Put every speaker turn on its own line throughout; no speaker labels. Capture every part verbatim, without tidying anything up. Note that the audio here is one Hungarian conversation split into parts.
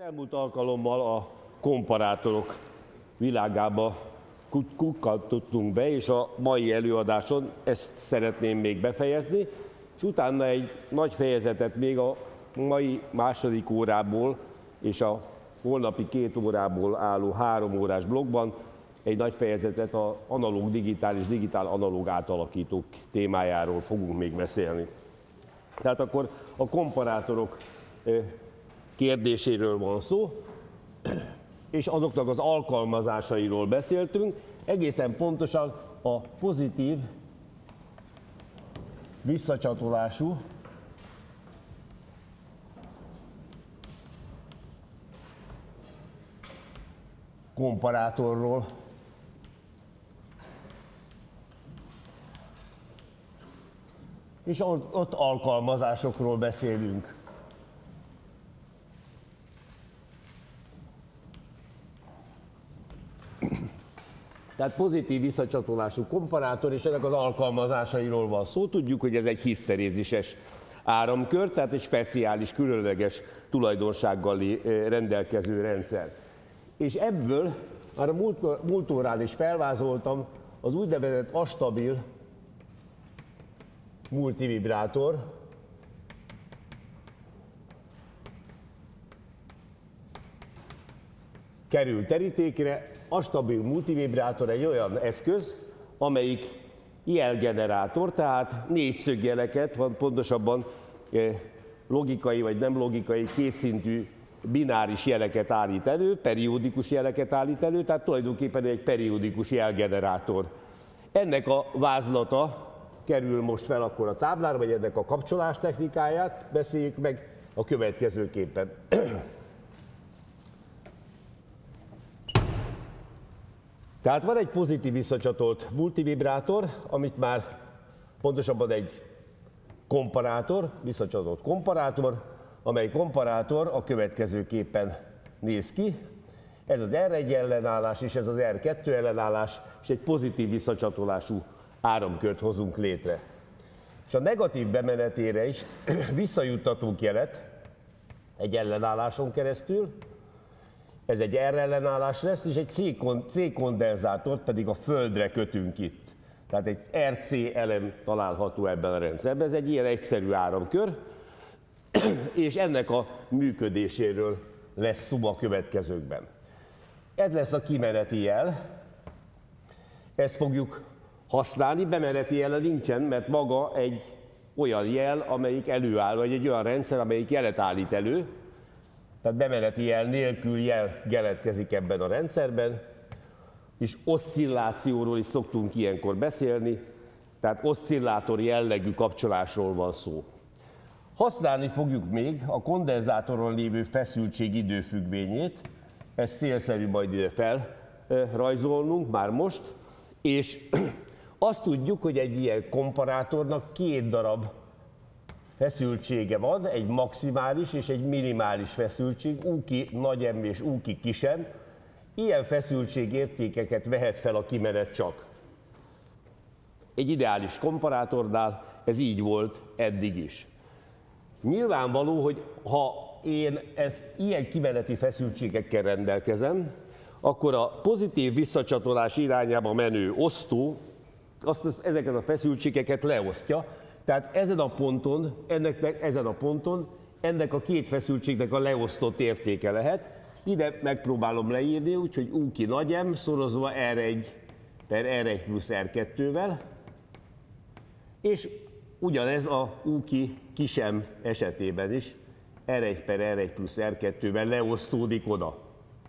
elmúlt alkalommal a komparátorok világába kukkantottunk be, és a mai előadáson ezt szeretném még befejezni, és utána egy nagy fejezetet még a mai második órából és a holnapi két órából álló három órás blokkban egy nagy fejezetet az analóg digitál és digitál analóg átalakítók témájáról fogunk még beszélni. Tehát akkor a komparátorok kérdéséről van szó, és azoknak az alkalmazásairól beszéltünk, egészen pontosan a pozitív visszacsatolású komparátorról. És ott alkalmazásokról beszélünk. Tehát pozitív visszacsatolású komparátor, és ennek az alkalmazásairól van szó. Tudjuk, hogy ez egy hiszterézises áramkör, tehát egy speciális, különleges tulajdonsággal rendelkező rendszer. És ebből már a múlt, múlt órán is felvázoltam az úgynevezett astabil multivibrátor, kerül terítékre. A stabil multivibrátor egy olyan eszköz, amelyik jelgenerátor, tehát négyszögjeleket, pontosabban logikai vagy nem logikai kétszintű bináris jeleket állít elő, periódikus jeleket állít elő, tehát tulajdonképpen egy periódikus jelgenerátor. Ennek a vázlata kerül most fel akkor a táblára, vagy ennek a kapcsolás technikáját beszéljük meg a következőképpen. Tehát van egy pozitív visszacsatolt multivibrátor, amit már pontosabban egy komparátor, visszacsatolt komparátor, amely komparátor a következőképpen néz ki. Ez az er egy ellenállás és ez az er kettő ellenállás, és egy pozitív visszacsatolású áramkört hozunk létre. És a negatív bemenetére is visszajuttatunk jelet egy ellenálláson keresztül. Ez egy R ellenállás lesz, és egy C kondenzátort pedig a földre kötünk itt. Tehát egy er cé elem található ebben a rendszerben. Ez egy ilyen egyszerű áramkör, és ennek a működéséről lesz szó a következőkben. Ez lesz a kimeneti jel. Ezt fogjuk használni, bemeneti jele nincsen, mert maga egy olyan jel, amelyik előáll, vagy egy olyan rendszer, amelyik jelet állít elő. Tehát bemeneti jel nélkül jel keletkezik ebben a rendszerben, és oszcillációról is szoktunk ilyenkor beszélni, tehát oszcillátor jellegű kapcsolásról van szó. Használni fogjuk még a kondenzátoron lévő feszültség időfüggvényét, ezt célszerű majd ide felrajzolnunk már most, és azt tudjuk, hogy egy ilyen komparátornak két darab feszültsége van, egy maximális és egy minimális feszültség, U ki nagy M és U ki kis M. Ilyen feszültségértékeket vehet fel a kimenet csak. Egy ideális komparátornál ez így volt eddig is. Nyilvánvaló, hogy ha én ezt ilyen kimeneti feszültségekkel rendelkezem, akkor a pozitív visszacsatolás irányába menő osztó azt, ezeket a feszültségeket leosztja. Tehát ezen a ponton, ennek, ezen a ponton ennek a két feszültségnek a leosztott értéke lehet. Ide megpróbálom leírni, úgyhogy U ki nagy M szorozva er egy per er egy plusz er kettővel, és ugyanez a U ki kis M esetében is er egy per er egy plusz er kettővel leosztódik oda.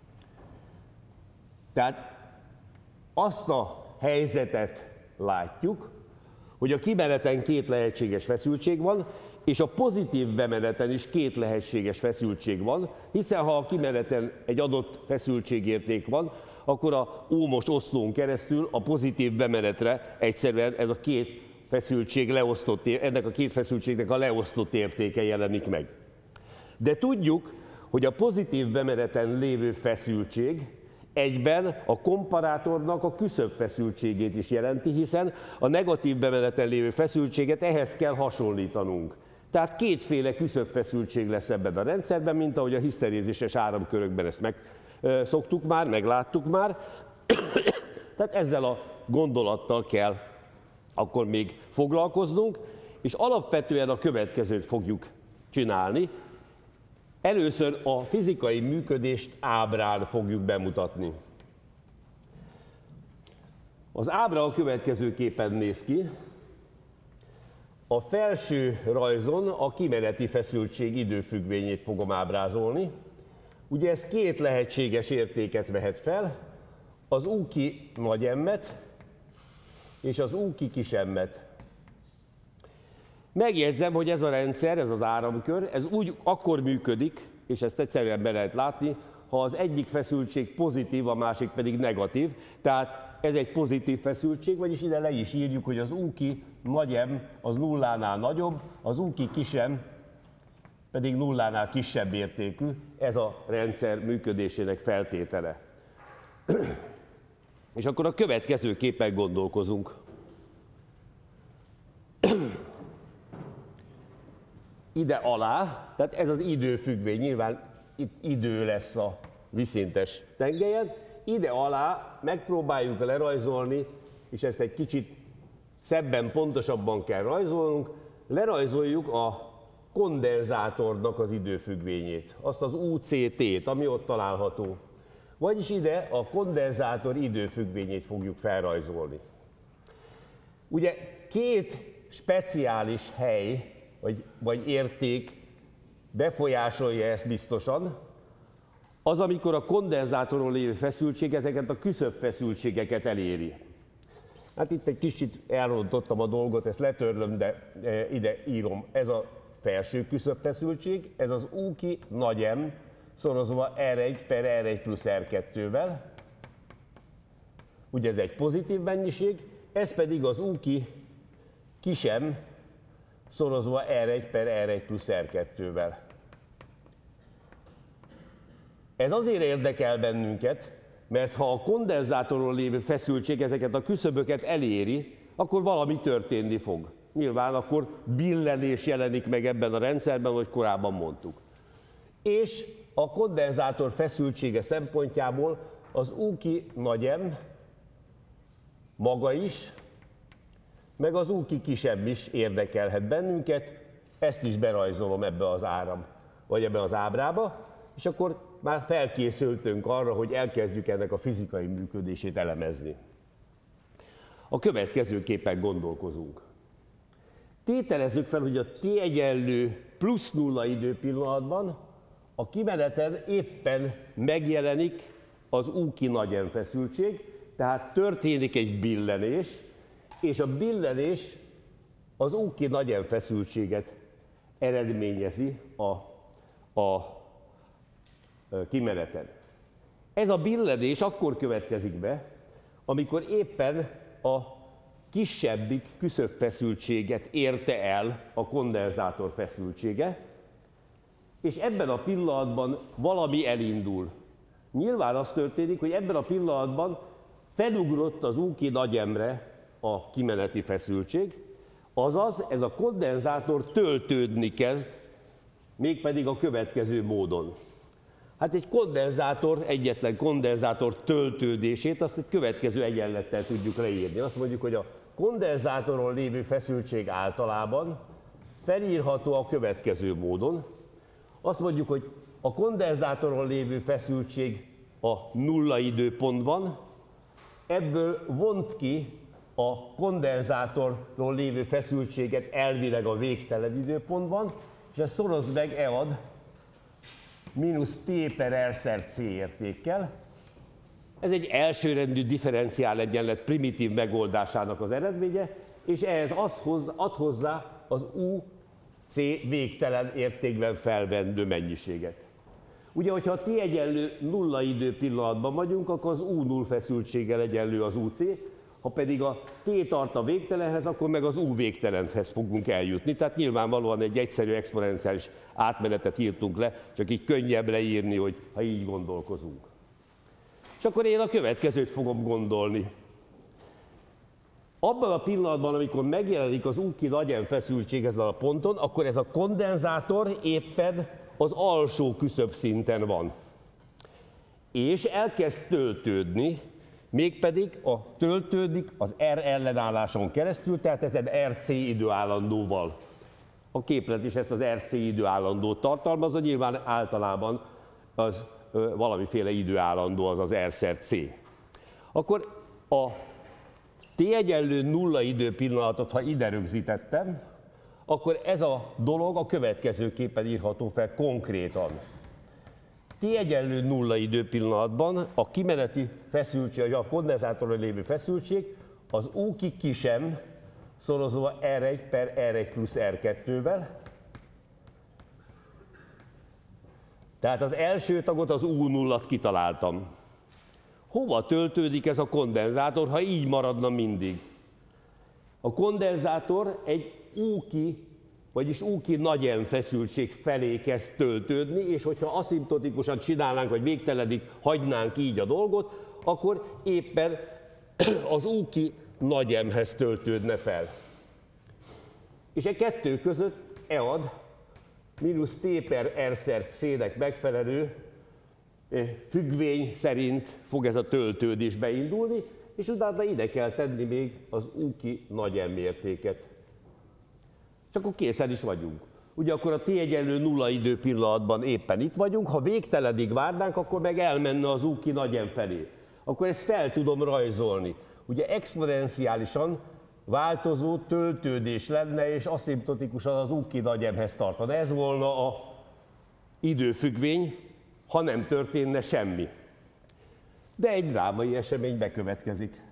Tehát azt a helyzetet látjuk, hogy a kimeneten két lehetséges feszültség van, és a pozitív bemeneten is két lehetséges feszültség van, hiszen ha a kimeneten egy adott feszültségérték van, akkor a ómos oszlón keresztül a pozitív bemenetre egyszerűen ez a két feszültség leosztott, ennek a két feszültségnek a leosztott értéke jelenik meg. De tudjuk, hogy a pozitív bemeneten lévő feszültség egyben a komparátornak a küszöbfeszültségét is jelenti, hiszen a negatív bemeneten lévő feszültséget ehhez kell hasonlítanunk. Tehát kétféle küszöbfeszültség lesz ebben a rendszerben, mint ahogy a hiszterézises áramkörökben ezt megszoktuk már, megláttuk már. Tehát ezzel a gondolattal kell akkor még foglalkoznunk, és alapvetően a következőt fogjuk csinálni. Először a fizikai működést ábrán fogjuk bemutatni. Az ábra a következőképpen néz ki. A felső rajzon a kimeneti feszültség időfüggvényét fogom ábrázolni. Ugye ez két lehetséges értéket vehet fel, az U ki nagy M-et és az U ki kis M-et. Megjegyzem, hogy ez a rendszer, ez az áramkör, ez úgy akkor működik, és ezt egyszerűen be lehet látni, ha az egyik feszültség pozitív, a másik pedig negatív. Tehát ez egy pozitív feszültség, vagyis ide le is írjuk, hogy az U ki nagy M az nullánál nagyobb, az U ki kis M pedig nullánál kisebb értékű. Ez a rendszer működésének feltétele. És akkor a következőképpen gondolkozunk. Ide alá, tehát ez az időfüggvény, nyilván itt idő lesz a vízszintes tengelyen, ide alá megpróbáljuk lerajzolni, és ezt egy kicsit szebben, pontosabban kell rajzolnunk, lerajzoljuk a kondenzátornak az időfüggvényét, azt az U C T-t, ami ott található. Vagyis ide a kondenzátor időfüggvényét fogjuk felrajzolni. Ugye két speciális hely, vagy, vagy érték befolyásolja ezt biztosan, az, amikor a kondenzátoron lévő feszültség ezeket a küszöbfeszültségeket eléri. Hát itt egy kicsit elrontottam a dolgot, ezt letörlöm, de ide írom. Ez a felső küszöbfeszültség, ez az U ki nagy M, szorozva R egy per R egy plusz R kettővel. Ugye ez egy pozitív mennyiség, ez pedig az U ki kis M, szorozva R egy per R egy plusz R kettővel. Ez azért érdekel bennünket, mert ha a kondenzátoron lévő feszültség ezeket a küszöböket eléri, akkor valami történni fog. Nyilván akkor billenés jelenik meg ebben a rendszerben, ahogy korábban mondtuk. És a kondenzátor feszültsége szempontjából az U ki nagy M maga is, meg az U ki kisebb is érdekelhet bennünket, ezt is berajzolom ebbe az áram, vagy ebbe az ábrába, és akkor már felkészültünk arra, hogy elkezdjük ennek a fizikai működését elemezni. A következőképpen gondolkozunk. Tételezzük fel, hogy a T egyenlő plusz nulla időpillanatban a kimeneten éppen megjelenik az U ki nagy M feszültség, tehát történik egy billenés, és a billenés az U ki nagy M feszültséget eredményezi a, a kimeneten. Ez a billenés akkor következik be, amikor éppen a kisebbik küszöbfeszültséget érte el a kondenzátor feszültsége, és ebben a pillanatban valami elindul. Nyilván az történik, hogy ebben a pillanatban felugrott az U ki nagy M-re a kimeneti feszültség, azaz ez a kondenzátor töltődni kezd, mégpedig a következő módon. Hát egy kondenzátor, egyetlen kondenzátor töltődését azt egy következő egyenlettel tudjuk leírni. Azt mondjuk, hogy a kondenzátoron lévő feszültség általában felírható a következő módon. Azt mondjuk, hogy a kondenzátoron lévő feszültség a nulla időpontban, ebből vont ki a kondenzátorról lévő feszültséget elvileg a végtelen időpontban, és ezt szorozd meg E ad mínusz T per R szer C értékkel. Ez egy elsőrendű differenciál egyenlet primitív megoldásának az eredménye, és ehhez azt hoz, ad hozzá az U C végtelen értékben felvendő mennyiséget. Ugye, hogyha a T egyenlő nulla időpillanatban vagyunk, akkor az U null feszültséggel egyenlő az U C, ha pedig a T tart a végtelenhez, akkor meg az U végtelenhez fogunk eljutni. Tehát nyilvánvalóan egy egyszerű exponenciális átmenetet írtunk le, csak így könnyebb leírni, hogy ha így gondolkozunk. És akkor én a következőt fogom gondolni. Abban a pillanatban, amikor megjelenik az U-ki nagy M feszültség ezen a ponton, akkor ez a kondenzátor éppen az alsó küszöbszinten van. És elkezd töltődni, mégpedig a töltődik az R ellenálláson keresztül, tehát ezen er cé időállandóval. A képlet is ezt az er cé időállandót tartalmazza, nyilván általában az ö, valamiféle időállandó, az az R szer C. Akkor a T egyenlő nulla időpillanatot, ha ide rögzítettem, akkor ez a dolog a következőképpen írható fel konkrétan. T egyenlő nulla időpillanatban a kimeneti feszültség, a kondenzátoron lévő feszültség az U-ki kisem szorozva er egy per er egy plusz er kettővel. Tehát az első tagot, az U nullat kitaláltam. Hova töltődik ez a kondenzátor, ha így maradna mindig? A kondenzátor egy U-ki, vagyis U-ki nagy M feszültség felé kezd töltődni, és hogyha aszimptotikusan csinálnánk, vagy végtelenig hagynánk így a dolgot, akkor éppen az U-ki nagy M-hez töltődne fel. És e kettő között E ad mínusz T per R szer C-nek megfelelő függvény szerint fog ez a töltődés beindulni, és utána ide kell tenni még az U-ki nagy M mértéket. És akkor készen is vagyunk. Ugye akkor a T egyenlő nulla időpillanatban éppen itt vagyunk, ha végtelenig várnánk, akkor meg elmenne az U-ki nagy M felé. Akkor ezt fel tudom rajzolni. Ugye exponenciálisan változó töltődés lenne, és aszimptotikusan az U-ki nagy M-hez tartana. Ez volna a időfüggvény, ha nem történne semmi. De egy drámai esemény bekövetkezik.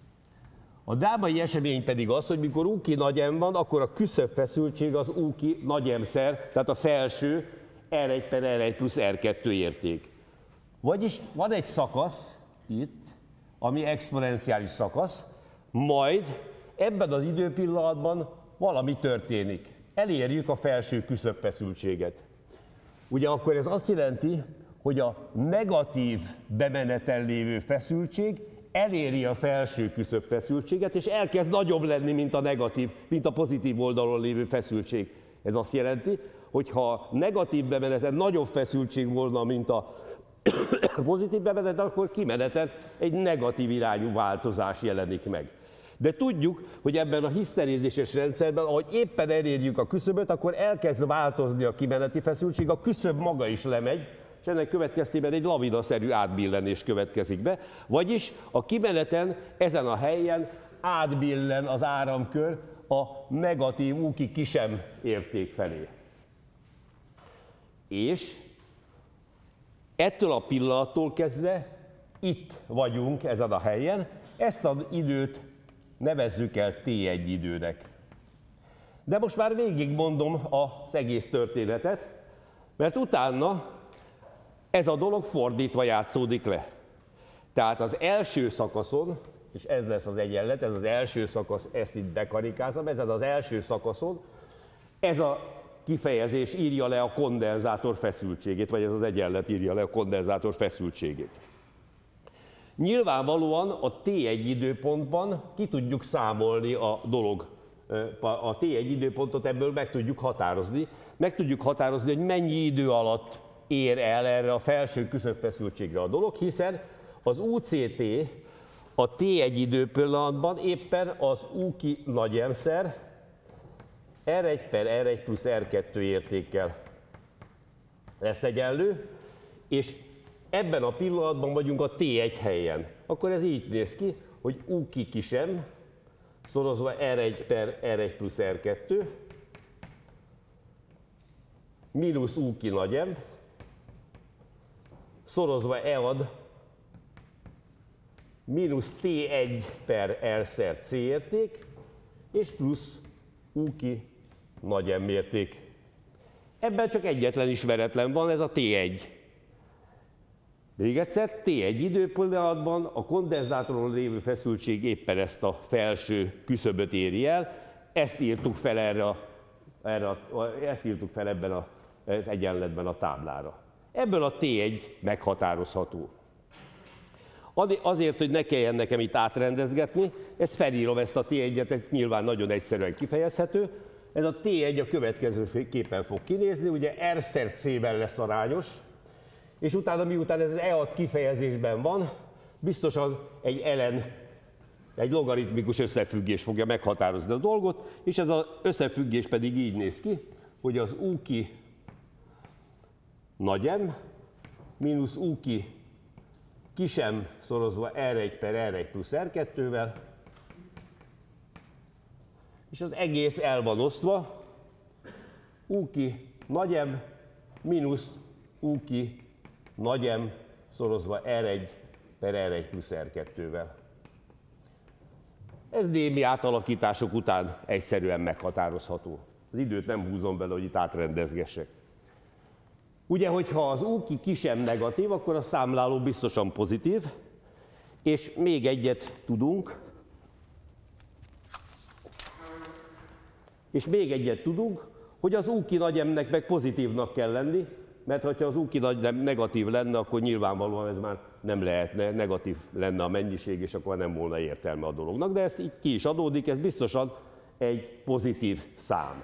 A drámai esemény pedig az, hogy mikor U-ki nagy M van, akkor a küszöbfeszültség az U-ki nagy M-szer, tehát a felső er egy per er egy plusz er kettő érték. Vagyis van egy szakasz itt, ami exponenciális szakasz, majd ebben az időpillanatban valami történik. Elérjük a felső küszöbfeszültséget. Ugye akkor ez azt jelenti, hogy a negatív bemeneten lévő feszültség eléri a felső küszöbfeszültséget, és elkezd nagyobb lenni, mint a negatív, mint a pozitív oldalon lévő feszültség. Ez azt jelenti, hogy ha negatív bemeneten nagyobb feszültség volna, mint a pozitív bemeneten, akkor kimeneten egy negatív irányú változás jelenik meg. De tudjuk, hogy ebben a hiszterézéses rendszerben, ahogy éppen elérjük a küszöböt, akkor elkezd változni a kimeneti feszültség, a küszöb maga is lemegy, és ennek következtében egy lavinaszerű átbillenés következik be, vagyis a kimeneten ezen a helyen átbillen az áramkör a negatív U-ki kisem érték felé. És ettől a pillanattól kezdve itt vagyunk ezen a helyen, ezt az időt nevezzük el T egy időnek. De most már végigmondom az egész történetet, mert utána ez a dolog fordítva játszódik le. Tehát az első szakaszon, és ez lesz az egyenlet, ez az első szakasz, ezt itt bekarikázom, ezen az első szakaszon ez a kifejezés írja le a kondenzátor feszültségét, vagy ez az egyenlet írja le a kondenzátor feszültségét. Nyilvánvalóan a T egy időpontban ki tudjuk számolni a dolog, a T egy időpontot ebből meg tudjuk határozni. Meg tudjuk határozni, hogy mennyi idő alatt ér el erre a felső küszöbfeszültségre a dolog, hiszen az U C T a T egy időpillanatban éppen az U-ki nagy M-szer er egy per er egy plusz er kettő értékkel lesz egyenlő, és ebben a pillanatban vagyunk a T egy helyen. Akkor ez így néz ki, hogy U-ki kisem szorozva er egy per er egy plusz er kettő mínusz U-ki nagy M szorozva E ad mínusz T egy per R szer C érték és plusz U-ki nagy M mérték. Ebben csak egyetlen ismeretlen van, ez a T egy. Még egyszer, T egy időpillanatban a kondenzátoron lévő feszültség éppen ezt a felső küszöböt éri el, ezt írtuk fel, erre a, erre a, ezt írtuk fel ebben a, az egyenletben a táblára. Ebből a T egy meghatározható. Azért, hogy ne kelljen nekem itt átrendezgetni, ezt felírom, ezt a té egyet, nyilván nagyon egyszerűen kifejezhető. Ez a té egy a következő képen fog kinézni, ugye R-szer C-ben lesz arányos, és utána miután ez az E hat kifejezésben van, biztosan egy ln, egy logaritmikus összefüggés fogja meghatározni a dolgot, és ez az összefüggés pedig így néz ki, hogy az U ki nagy M mínusz U ki kis M szorozva R egy per R egy plusz R kettővel, és az egész el van osztva U ki nagy M mínusz U ki nagy M szorozva R egy per R egy plusz R kettővel. Ez némi átalakítások után egyszerűen meghatározható. Az időt nem húzom bele, hogy itt átrendezgessek. Ugye, hogyha az U ki kis m negatív, akkor a számláló biztosan pozitív, és még egyet tudunk, és még egyet tudunk, hogy az U ki nagy M-nek meg pozitívnak kell lenni, mert ha az U ki nagy M negatív lenne, akkor nyilvánvalóan ez már nem lehetne, negatív lenne a mennyiség, és akkor nem volna értelme a dolognak, de ezt itt ki is adódik, ez biztosan egy pozitív szám.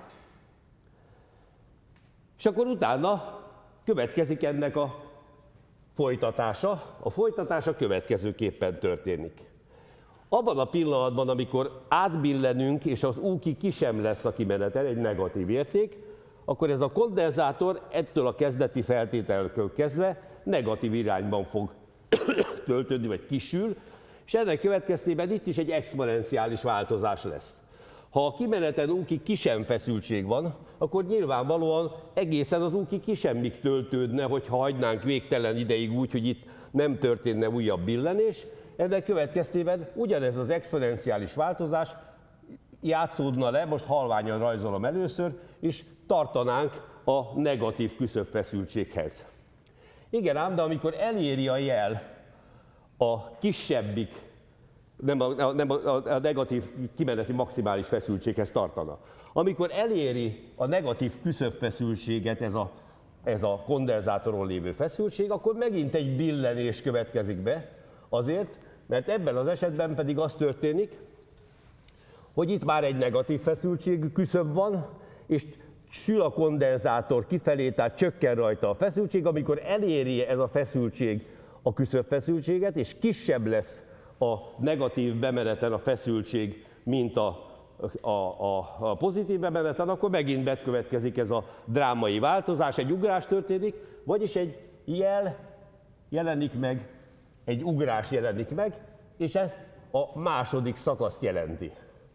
És akkor utána következik ennek a folytatása. A folytatása következőképpen történik. Abban a pillanatban, amikor átbillenünk, és az U ki kis m lesz a kimenetel, egy negatív érték, akkor ez a kondenzátor ettől a kezdeti feltételtől kezdve negatív irányban fog töltődni, vagy kisül, és ennek következtében itt is egy exponenciális változás lesz. Ha a kimeneten U ki kis m feszültség van, akkor nyilvánvalóan egészen az U ki kis m-ig töltődne, hogyha hagynánk végtelen ideig úgy, hogy itt nem történne újabb billenés. Ennek következtében ugyanez az exponenciális változás játszódna le, most halványan rajzolom először, és tartanánk a negatív küszöbfeszültséghez. Igen ám, de amikor eléri a jel a kisebbik, nem a, nem a, a negatív kimeneti maximális feszültséghez tartana. Amikor eléri a negatív küszöbfeszültséget ez a, ez a kondenzátoron lévő feszültség, akkor megint egy billenés következik be, azért, mert ebben az esetben pedig az történik, hogy itt már egy negatív feszültségű küszöb van, és sül a kondenzátor kifelé, tehát csökken rajta a feszültség, amikor eléri ez a feszültség a küszöbfeszültséget, és kisebb lesz a negatív bemeneten a feszültség, mint a, a, a, a pozitív bemeneten, akkor megint bekövetkezik ez a drámai változás, egy ugrás történik, vagyis egy jel jelenik meg, egy ugrás jelenik meg, és ez a második szakaszt jelenti.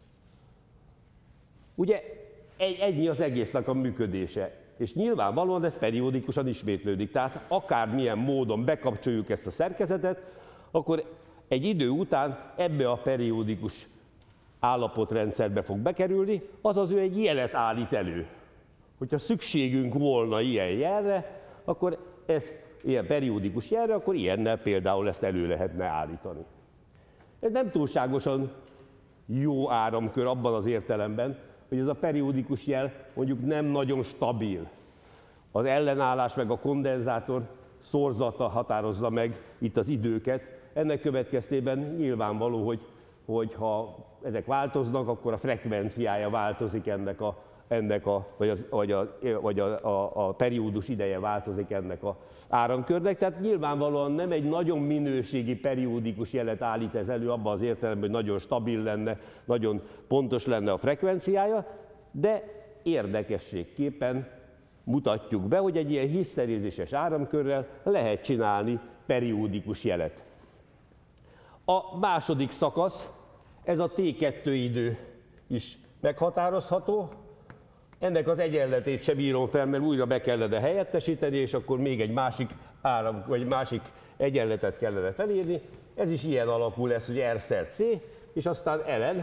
Ugye ennyi az egésznek a működése, és nyilvánvalóan ez periódikusan ismétlődik, tehát akármilyen módon bekapcsoljuk ezt a szerkezetet, akkor egy idő után ebbe a periódikus állapotrendszerbe fog bekerülni, azaz ő egy jelet állít elő. Hogyha szükségünk volna ilyen jelre, akkor ez ilyen periódikus jelre, akkor ilyennel például ezt elő lehetne állítani. Ez nem túlságosan jó áramkör abban az értelemben, hogy ez a periódikus jel mondjuk nem nagyon stabil. Az ellenállás meg a kondenzátor szorzata határozza meg itt az időket. Ennek következtében nyilvánvaló, hogy, hogy ha ezek változnak, akkor a frekvenciája változik ennek a, ennek a vagy, az, vagy, a, vagy a, a, a periódus ideje változik ennek az áramkörnek. Tehát nyilvánvalóan nem egy nagyon minőségi periódikus jelet állít ez elő, abban az értelemben, hogy nagyon stabil lenne, nagyon pontos lenne a frekvenciája, de érdekességképpen mutatjuk be, hogy egy ilyen hiszterézéses áramkörrel lehet csinálni periódikus jelet. A második szakasz, ez a té kettő idő is meghatározható. Ennek az egyenletét sem írom fel, mert újra be kellene helyettesíteni, és akkor még egy másik áram, vagy másik egyenletet kellene felírni. Ez is ilyen alakú lesz, hogy R-szer C, és aztán ln,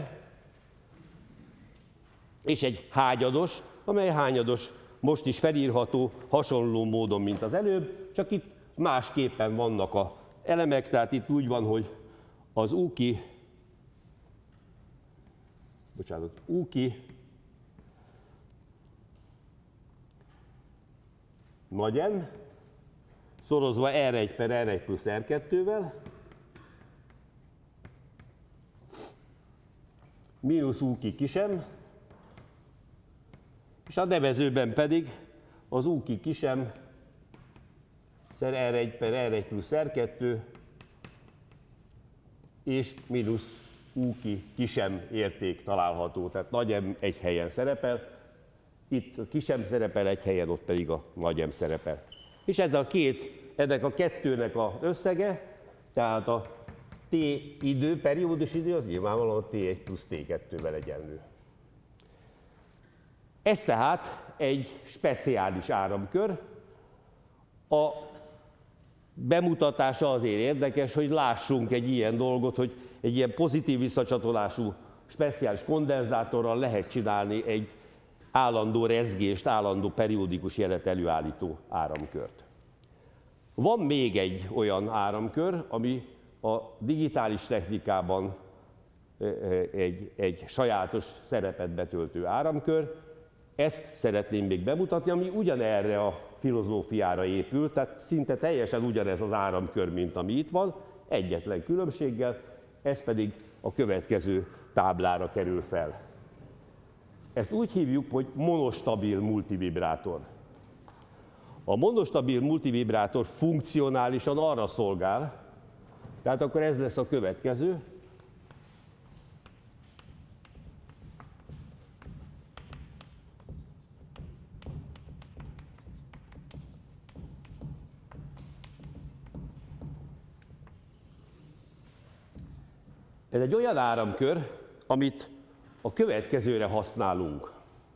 és egy hányados, amely hányados most is felírható hasonló módon, mint az előbb, csak itt másképpen vannak az elemek, tehát itt úgy van, hogy az U ki, bocsánat, U ki nagy M, szorozva R egy per R egy plusz R kettővel, mínusz U-ki kisem, és a nevezőben pedig az U-ki kisem szer er egy per er egy plusz er kettő és mínusz U-ki kisem érték található, tehát nagy M egy helyen szerepel, itt a kisem szerepel egy helyen, ott pedig a nagy M szerepel. És ez a két, ennek a kettőnek az összege, tehát a T idő, periódus idő, az nyilvánvalóan T egy plusz T kettővel egyenlő. Ez tehát egy speciális áramkör. A bemutatása azért érdekes, hogy lássunk egy ilyen dolgot, hogy egy ilyen pozitív visszacsatolású speciális kondenzátorral lehet csinálni egy állandó rezgést, állandó periódikus jelet előállító áramkört. Van még egy olyan áramkör, ami a digitális technikában egy, egy sajátos szerepet betöltő áramkör. Ezt szeretném még bemutatni, ami ugyanerre a filozófiára épül, tehát szinte teljesen ugyanez az áramkör, mint ami itt van, egyetlen különbséggel, ez pedig a következő táblára kerül fel. Ezt úgy hívjuk, hogy monostabil multivibrátor. A monostabil multivibrátor funkcionálisan arra szolgál, tehát akkor ez lesz a következő. Ez egy olyan áramkör, amit a következőre használunk.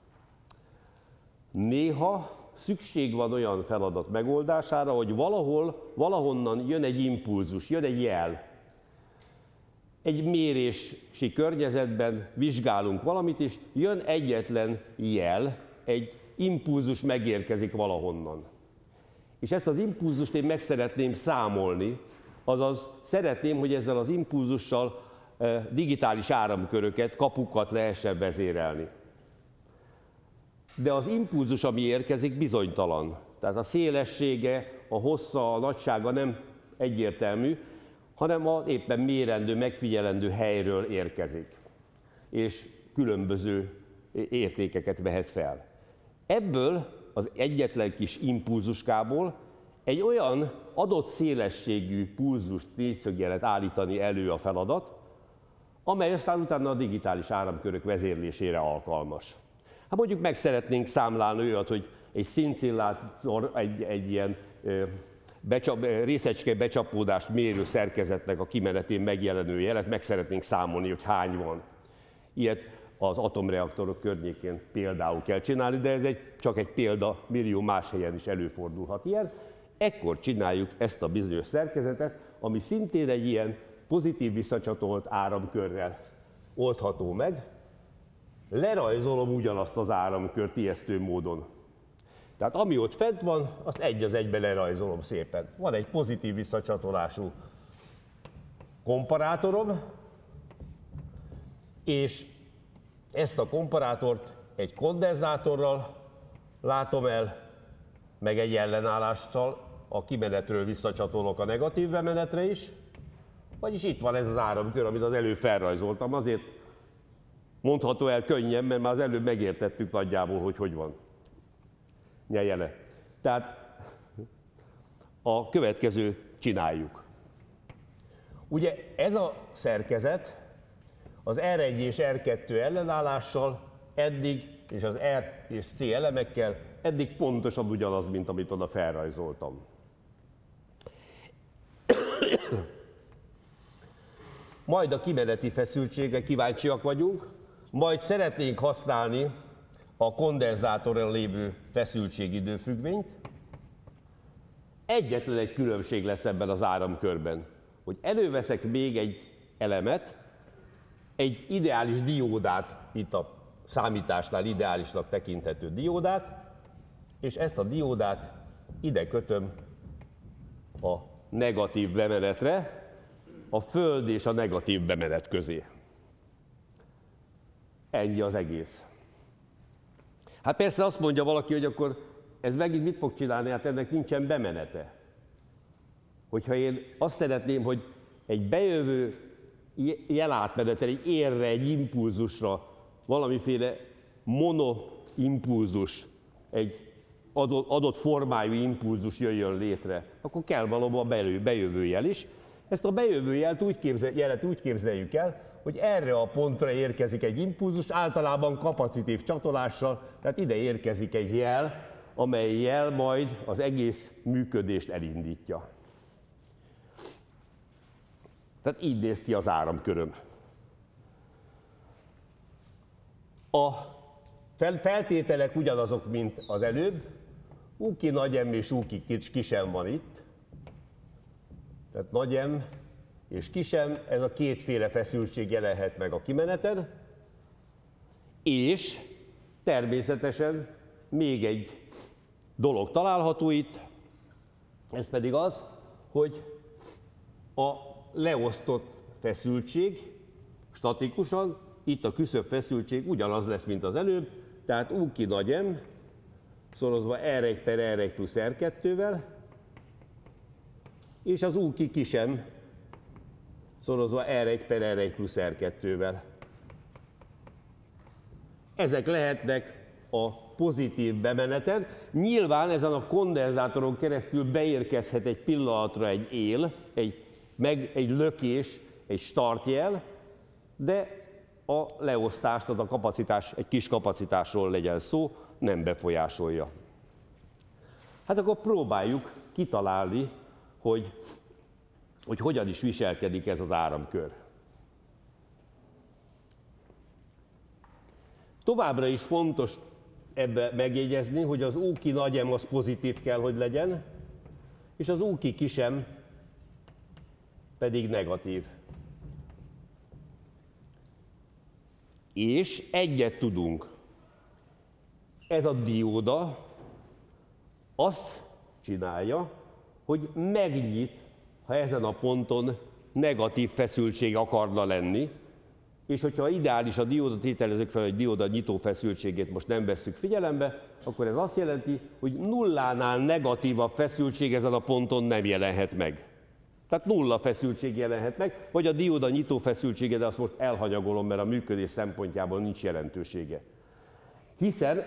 Néha szükség van olyan feladat megoldására, hogy valahol, valahonnan jön egy impulzus, jön egy jel. Egy mérési környezetben vizsgálunk valamit, és jön egyetlen jel, egy impulzus megérkezik valahonnan. És ezt az impulzust én meg szeretném számolni, azaz szeretném, hogy ezzel az impulzussal digitális áramköröket, kapukat lehessen vezérelni. De az impulzus, ami érkezik, bizonytalan. Tehát a szélessége, a hossza, a nagysága nem egyértelmű, hanem az éppen mérendő, megfigyelendő helyről érkezik. És különböző értékeket vehet fel. Ebből az egyetlen kis impulzuskából egy olyan adott szélességű pulzust, négyszögjelet állítani elő a feladat, amely aztán utána a digitális áramkörök vezérlésére alkalmas. Hát mondjuk meg szeretnénk számlálni olyat, hogy egy szincillátor, egy, egy ilyen becsap, részecske becsapódást mérő szerkezetnek a kimenetén megjelenő jelet, meg szeretnénk számolni, hogy hány van. Ilyet az atomreaktorok környékén például kell csinálni, de ez egy, csak egy példa, millió más helyen is előfordulhat ilyen. Ekkor csináljuk ezt a bizonyos szerkezetet, ami szintén egy ilyen pozitív visszacsatolt áramkörrel oldható meg. Lerajzolom ugyanazt az áramkört ijesztő módon. Tehát ami ott fent van, azt egy az egybe lerajzolom szépen. Van egy pozitív visszacsatolású komparátorom, és ezt a komparátort egy kondenzátorral látom el, meg egy ellenállással, a kimenetről visszacsatolok a negatív bemenetre is, vagyis itt van ez az áramkör, amit az előbb felrajzoltam, azért mondható el könnyen, mert már az előbb megértettük nagyjából, hogy hogy van. Nyelje. Tehát a következő csináljuk. Ugye ez a szerkezet az er egy és er kettő ellenállással eddig, és az R és C elemekkel eddig pontosan ugyanaz, mint amit oda felrajzoltam. Majd a kimeneti feszültségre kíváncsiak vagyunk, majd szeretnénk használni a kondenzátoron lévő feszültségidőfüggvényt. Egyetlen egy különbség lesz ebben az áramkörben, hogy előveszek még egy elemet, egy ideális diódát, itt a számításnál ideálisnak tekinthető diódát, és ezt a diódát ide kötöm a negatív bemenetre, a föld és a negatív bemenet közé. Ennyi az egész. Hát persze azt mondja valaki, hogy akkor ez megint mit fog csinálni, hát ennek nincsen bemenete. Hogyha én azt szeretném, hogy egy bejövő jelátmenetre, egy érre, egy impulzusra, valamiféle monoimpulzus, egy adott, adott formájú impulzus jöjjön létre, akkor kell valóban bejövő jel is. Ezt a bejövő jelet úgy, képzel, jelet úgy képzeljük el, hogy erre a pontra érkezik egy impulzus, általában kapacitív csatolással, tehát ide érkezik egy jel, amely jel majd az egész működést elindítja. Tehát így néz ki az áramköröm. A feltételek ugyanazok, mint az előbb. U-ki nagy M és U-ki kis M van itt. Tehát nagy M és kis M, ez a kétféle feszültség jelenhet meg a kimeneten. És természetesen még egy dolog található itt, ez pedig az, hogy a leosztott feszültség statikusan, itt a küszöb feszültség ugyanaz lesz, mint az előbb, tehát U-ki nagy M szorozva R egy per R egy plusz R kettővel, és az U-ki kis M szorozva R egy per R egy plusz R kettővel. Ezek lehetnek a pozitív bemeneten. Nyilván ezen a kondenzátoron keresztül beérkezhet egy pillanatra egy él, egy, meg egy lökés, egy startjel, de a leosztást, tehát a kapacitás, egy kis kapacitásról legyen szó, nem befolyásolja. Hát akkor próbáljuk kitalálni, hogy, hogy hogyan is viselkedik ez az áramkör. Továbbra is fontos ebbe megjegyezni, hogy az U-ki nagy M az pozitív kell, hogy legyen, és az U-ki kis M pedig negatív. És egyet tudunk. Ez a dióda azt csinálja, hogy megnyit, ha ezen a ponton negatív feszültség akarna lenni, és hogyha ideális a dióda, tételezzük fel, hogy dióda nyitó feszültségét most nem vesszük figyelembe, akkor ez azt jelenti, hogy nullánál negatívabb feszültség ezen a ponton nem jelenhet meg. Tehát nulla feszültség jelenhet meg, vagy a dióda nyitó feszültsége, de azt most elhanyagolom, mert a működés szempontjából nincs jelentősége. Hiszen,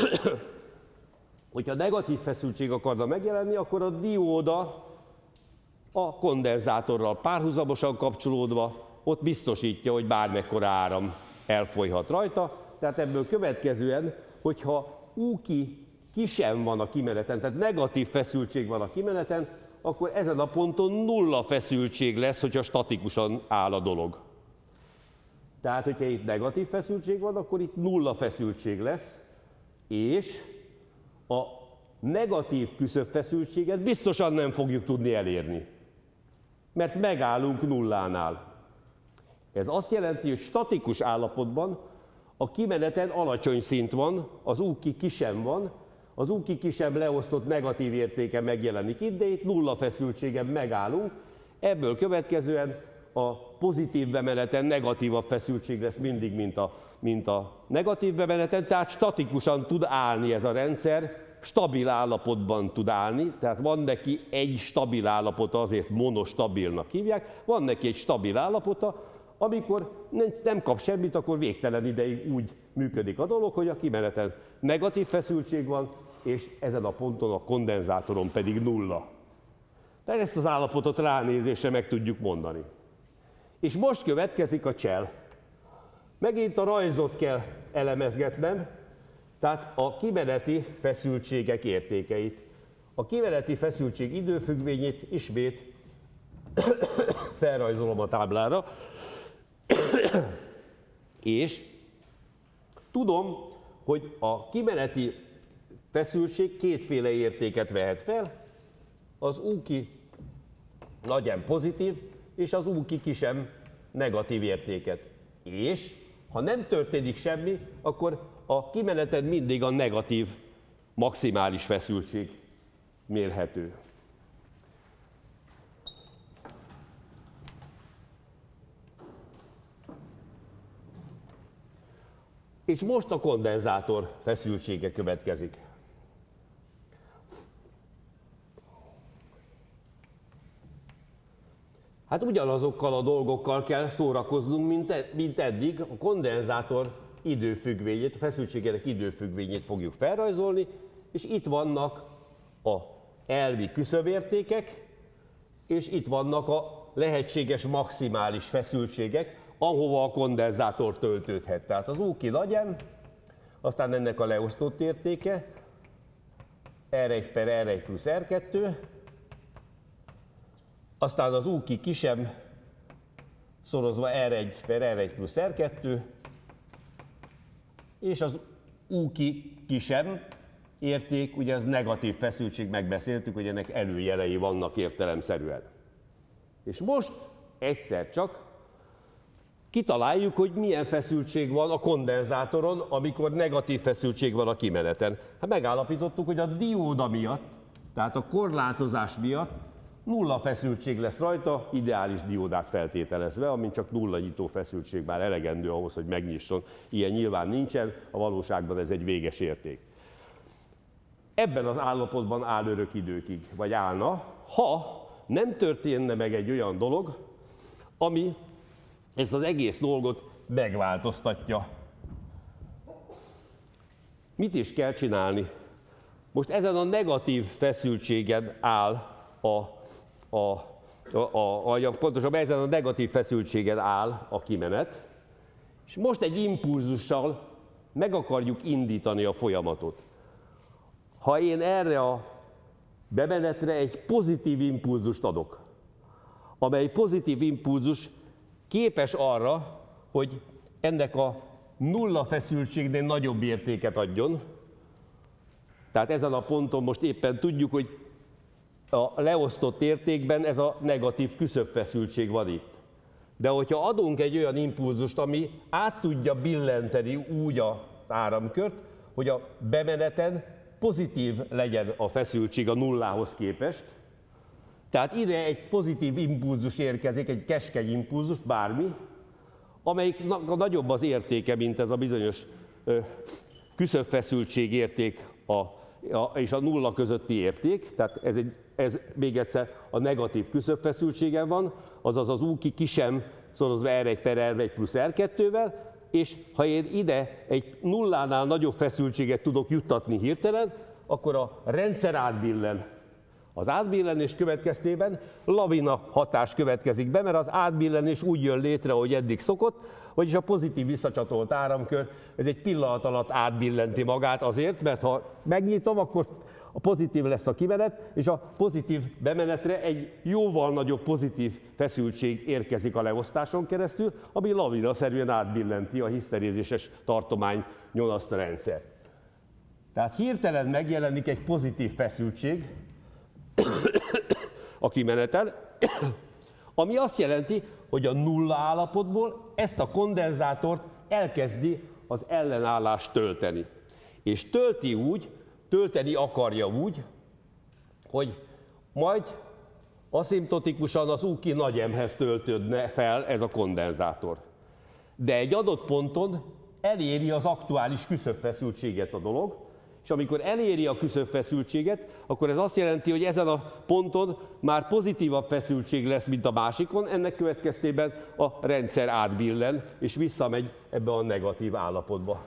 hogyha negatív feszültség akarna megjelenni, akkor a dióda a kondenzátorral párhuzamosan kapcsolódva ott biztosítja, hogy bármekkora áram elfolyhat rajta. Tehát ebből következően, hogyha U-ki kis M van a kimeneten, tehát negatív feszültség van a kimeneten, akkor ezen a ponton nulla feszültség lesz, hogyha statikusan áll a dolog. Tehát, hogyha itt negatív feszültség van, akkor itt nulla feszültség lesz, és a negatív küszöbfeszültséget biztosan nem fogjuk tudni elérni, mert megállunk nullánál. Ez azt jelenti, hogy statikus állapotban a kimeneten alacsony szint van, az U-ki kis M van, az U-ki kis M leosztott negatív értéke megjelenik itt, de itt nulla feszültségen megállunk. Ebből következően a pozitív bemeneten negatívabb feszültség lesz mindig, mint a, mint a negatív bemeneten, tehát statikusan tud állni ez a rendszer, stabil állapotban tud állni, tehát van neki egy stabil állapota, azért monostabilnak hívják, van neki egy stabil állapota, amikor nem kap semmit, akkor végtelen ideig úgy működik a dolog, hogy a kimeneten negatív feszültség van, és ezen a ponton a kondenzátoron pedig nulla. Tehát ezt az állapotot ránézésre meg tudjuk mondani. És most következik a csel. Megint a rajzot kell elemezgetnem, tehát a kimeneti feszültségek értékeit. A kimeneti feszültség időfüggvényét ismét felrajzolom a táblára, és tudom, hogy a kimeneti feszültség kétféle értéket vehet fel, az U-ki nagy M pozitív, és az U-ki kis M negatív értéket. És ha nem történik semmi, akkor a kimeneten mindig a negatív maximális feszültség mérhető. És most a kondenzátor feszültsége következik. Hát ugyanazokkal a dolgokkal kell szórakoznunk, mint, ed- mint eddig. A kondenzátor időfüggvényét, a feszültségének időfüggvényét fogjuk felrajzolni, és itt vannak a elvi küszöbértékek, és itt vannak a lehetséges maximális feszültségek, ahova a kondenzátor töltődhet. Tehát az U ki nagy M, aztán ennek a leosztott értéke, R egy per R egy plusz R kettő, aztán az U ki kis m szorozva R egy per R egy plusz R kettő, és az U ki kis m érték, ugye ez negatív feszültség, megbeszéltük, hogy ennek előjelei vannak értelemszerűen. És most egyszer csak kitaláljuk, hogy milyen feszültség van a kondenzátoron, amikor negatív feszültség van a kimeneten. Hát megállapítottuk, hogy a dióda miatt, tehát a korlátozás miatt nulla feszültség lesz rajta, ideális diódát feltételezve, amin csak nulla nyitó feszültség már elegendő ahhoz, hogy megnyisson. Ilyen nyilván nincsen, a valóságban ez egy véges érték. Ebben az állapotban áll örök időkig, vagy állna, ha nem történne meg egy olyan dolog, ami ezt az egész dolgot megváltoztatja. Mit is kell csinálni? Most ezen a negatív feszültségen áll a, a, a, a, a pontosabban ezen a negatív feszültségen áll a kimenet, és most egy impulzussal meg akarjuk indítani a folyamatot. Ha én erre a bemenetre egy pozitív impulzust adok, amely pozitív impulzus képes arra, hogy ennek a nulla feszültségnél nagyobb értéket adjon. Tehát ezen a ponton most éppen tudjuk, hogy a leosztott értékben ez a negatív küszöbfeszültség van itt. De hogyha adunk egy olyan impulzust, ami át tudja billenteni úgy az áramkört, hogy a bemeneten pozitív legyen a feszültség a nullához képest, tehát ide egy pozitív impulzus érkezik, egy keskeny impulzus, bármi, amelyik nagyobb az értéke, mint ez a bizonyos küszöbfeszültség érték a, a, és a nulla közötti érték, tehát ez, egy, ez még egyszer a negatív küszöbfeszültségen van, azaz az U ki kis m szorozva R egy per R egy plusz R kettővel, és ha én ide egy nullánál nagyobb feszültséget tudok juttatni hirtelen, akkor a rendszer átbillen. Az átbillenés következtében lavina hatás következik be, mert az átbillenés úgy jön létre, ahogy eddig szokott, vagyis a pozitív visszacsatolt áramkör, ez egy pillanat alatt átbillenti magát azért, mert ha megnyitom, akkor a pozitív lesz a kimenet, és a pozitív bemenetre egy jóval nagyobb pozitív feszültség érkezik a leosztáson keresztül, ami lavinaszerűen átbillenti a hiszterézéses tartomány nyomasztó rendszer. Tehát hirtelen megjelenik egy pozitív feszültség a kimeneten, ami azt jelenti, hogy a nulla állapotból ezt a kondenzátort elkezdi az ellenállást tölteni. És tölti úgy, tölteni akarja úgy, hogy majd aszimptotikusan az U ki nagy M-hez töltődne fel ez a kondenzátor. De egy adott ponton eléri az aktuális küszöbfeszültséget a dolog, és amikor eléri a küszöbfeszültséget, akkor ez azt jelenti, hogy ezen a ponton már pozitívabb feszültség lesz, mint a másikon, ennek következtében a rendszer átbillen, és visszamegy ebbe a negatív állapotba.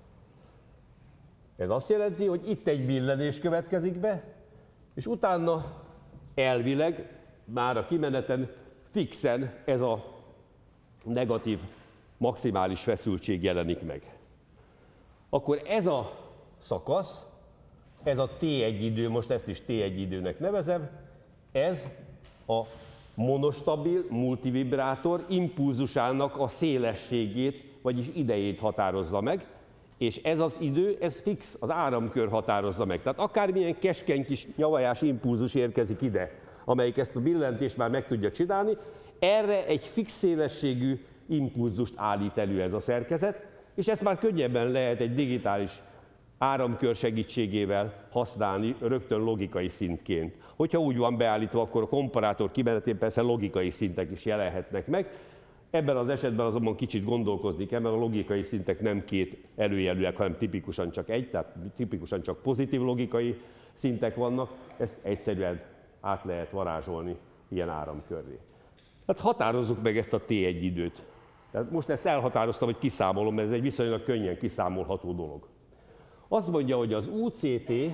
Ez azt jelenti, hogy itt egy billenés következik be, és utána elvileg már a kimeneten fixen ez a negatív maximális feszültség jelenik meg. Akkor ez a szakasz, ez a té egy idő, most ezt is té egy időnek nevezem, ez a monostabil multivibrátor impulzusának a szélességét, vagyis idejét határozza meg, és ez az idő, ez fix, az áramkör határozza meg. Tehát akármilyen keskeny kis nyavajás impulzus érkezik ide, amelyik ezt a billentést már meg tudja csinálni, erre egy fix szélességű impulzust állít elő ez a szerkezet, és ezt már könnyebben lehet egy digitális áramkör segítségével használni rögtön logikai szintként. Hogyha úgy van beállítva, akkor a komparátor kimenetén persze logikai szintek is jelenhetnek meg. Ebben az esetben azonban kicsit gondolkozni kell, mert a logikai szintek nem két előjelűek, hanem tipikusan csak egy, tehát tipikusan csak pozitív logikai szintek vannak, ezt egyszerűen át lehet varázsolni ilyen áramkörré. Hát határozzuk meg ezt a té egy időt. Tehát most ezt elhatároztam, hogy kiszámolom, mert ez egy viszonylag könnyen kiszámolható dolog. Azt mondja, hogy az u cé té,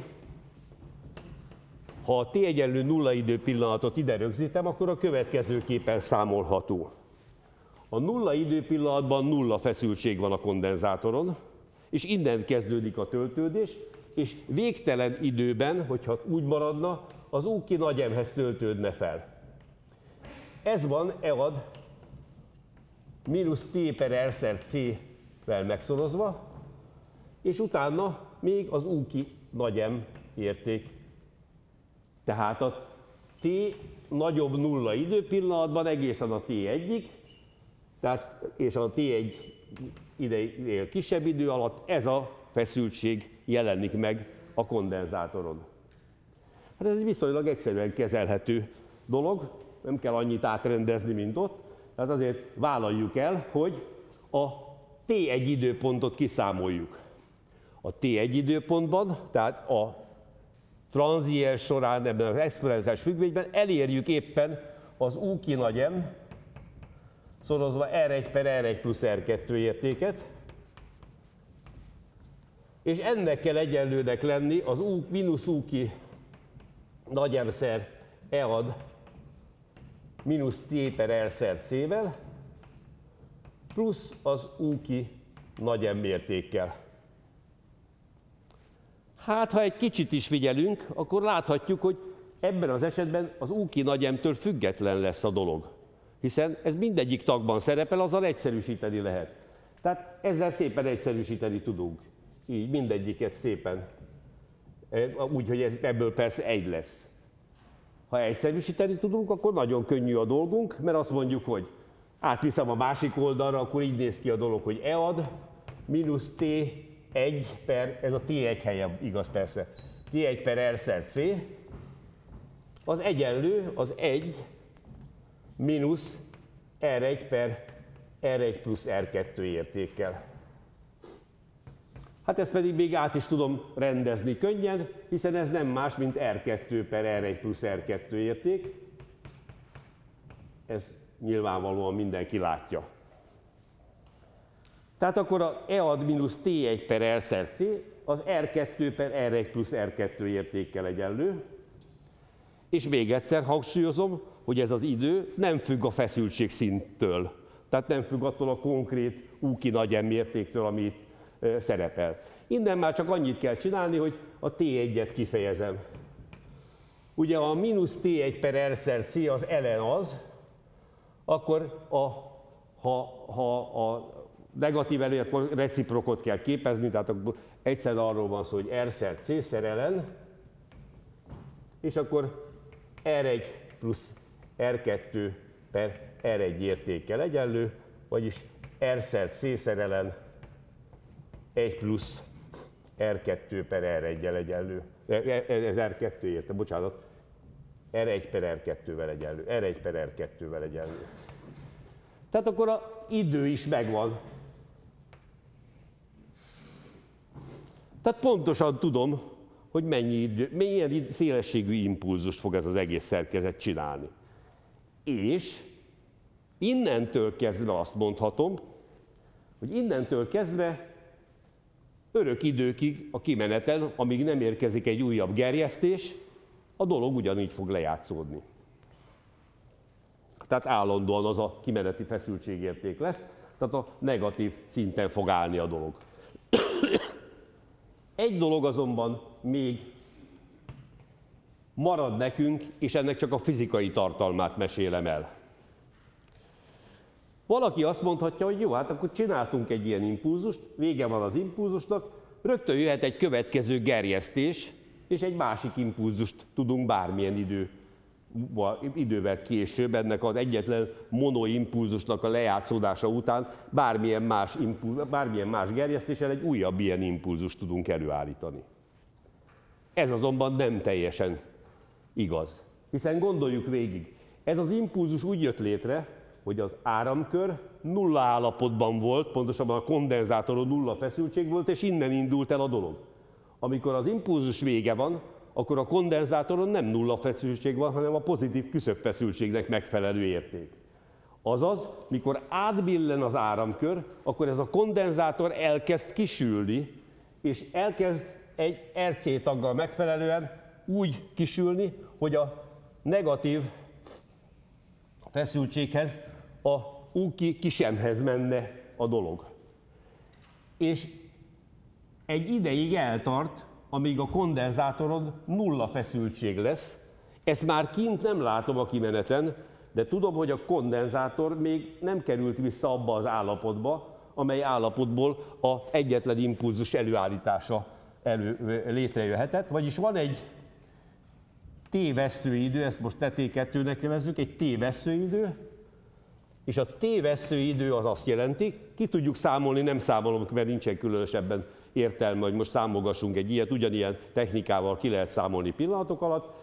ha a t egyenlő nulla idő pillanatot ide rögzítem, akkor a következőképpen számolható. A nulla idő pillanatban nulla feszültség van a kondenzátoron, és innen kezdődik a töltődés, és végtelen időben, hogyha úgy maradna, az U ki nagy M-hez töltődne fel. Ez van E ad mínusz T per R szer C-vel megszorozva, és utána még az U ki nagy M érték. Tehát a T nagyobb nulla időpillanatban egészen a T egyig, tehát, és a T egy ideél kisebb idő alatt ez a feszültség jelenik meg a kondenzátoron. Hát ez egy viszonylag egyszerűen kezelhető dolog, nem kell annyit átrendezni, mint ott, tehát azért vállaljuk el, hogy a T egy időpontot kiszámoljuk. A T egy időpontban, tehát a tranziens során ebben az exponenciális függvényben elérjük éppen az U ki nagy M, szorozva R egy per R egy plusz R kettő értéket, és ennek kell egyenlőnek lenni az U mínusz U ki nagy M szer E ad mínusz T per R szer C-vel, plusz az U ki nagy M értékkel. Hát, ha egy kicsit is figyelünk, akkor láthatjuk, hogy ebben az esetben az U ki nagy M-től független lesz a dolog. Hiszen ez mindegyik tagban szerepel, azzal egyszerűsíteni lehet. Tehát ezzel szépen egyszerűsíteni tudunk. Így mindegyiket szépen. Úgy, hogy ebből persze egy lesz. Ha egyszerűsíteni tudunk, akkor nagyon könnyű a dolgunk, mert azt mondjuk, hogy átviszem a másik oldalra, akkor így néz ki a dolog, hogy E ad mínusz T egy per, ez a T egy helye, igaz persze, T egy per R szer C, az egyenlő az egy mínusz R egy per R egy plusz R kettő értékkel. Hát ezt pedig még át is tudom rendezni könnyen, hiszen ez nem más, mint R kettő per R egy plusz R kettő érték. Ezt nyilvánvalóan mindenki látja. Tehát akkor a E ad mínusz T egy per R szer C az R kettő per R egy plusz R kettő értékkel egyenlő. És még egyszer hangsúlyozom, hogy ez az idő nem függ a feszültség szinttől. Tehát nem függ attól a konkrét U ki nagy M értéktől, ami itt e, szerepel. Innen már csak annyit kell csinálni, hogy a T egyet kifejezem. Ugye a mínusz T egy per R szer C az ln az, akkor a, ha, ha a negatív elő, akkor reciprokot kell képezni, tehát akkor egyszerűen arról van szó, hogy R szer C szer ln, és akkor R egy plusz R kettő per R egy értékkel egyenlő, vagyis R szer C szer ln egy plusz R kettő per R egyel egyenlő. Ez R kettő érte, bocsánat. R egy per R kettővel egyenlő. R egy per R kettővel egyenlő. Tehát akkor az idő is megvan. Tehát pontosan tudom, hogy mennyi idő, milyen szélességű impulzust fog ez az egész szerkezet csinálni. És innentől kezdve azt mondhatom, hogy innentől kezdve örök időkig a kimeneten, amíg nem érkezik egy újabb gerjesztés, a dolog ugyanígy fog lejátszódni. Tehát állandóan az a kimeneti feszültségérték lesz, tehát a negatív szinten fog állni a dolog. Egy dolog azonban még marad nekünk, és ennek csak a fizikai tartalmát mesélem el. Valaki azt mondhatja, hogy jó, hát akkor csináltunk egy ilyen impulzust, vége van az impulzusnak, rögtön jöhet egy következő gerjesztés, és egy másik impulzust tudunk bármilyen idő, idővel később, ennek az egyetlen monoimpulzusnak a lejátszódása után bármilyen más, impulz, bármilyen más gerjesztéssel egy újabb ilyen impulzust tudunk előállítani. Ez azonban nem teljesen igaz, hiszen gondoljuk végig, ez az impulzus úgy jött létre, hogy az áramkör nulla állapotban volt, pontosabban a kondenzátoron nulla feszültség volt, és innen indult el a dolog. Amikor az impulzus vége van, akkor a kondenzátoron nem nulla feszültség van, hanem a pozitív küszöbfeszültségnek megfelelő érték. Azaz, mikor átbillen az áramkör, akkor ez a kondenzátor elkezd kisülni, és elkezd egy er cé taggal megfelelően úgy kisülni, hogy a negatív feszültséghez, a u kisemhez menne a dolog. És egy ideig eltart, amíg a kondenzátoron nulla feszültség lesz. Ezt már kint nem látom a kimeneten, de tudom, hogy a kondenzátor még nem került vissza abba az állapotba, amely állapotból az egyetlen impulzus előállítása elő, létrejöhetett. Vagyis van egy T-vesszőidő, ezt most T kettőnek nevezzük, egy T-vesszőidő, és a T-vesszőidő az azt jelenti, ki tudjuk számolni, nem számolom, mert nincsen különösebben értelme, hogy most számolgassunk egy ilyet, ugyanilyen technikával ki lehet számolni pillanatok alatt.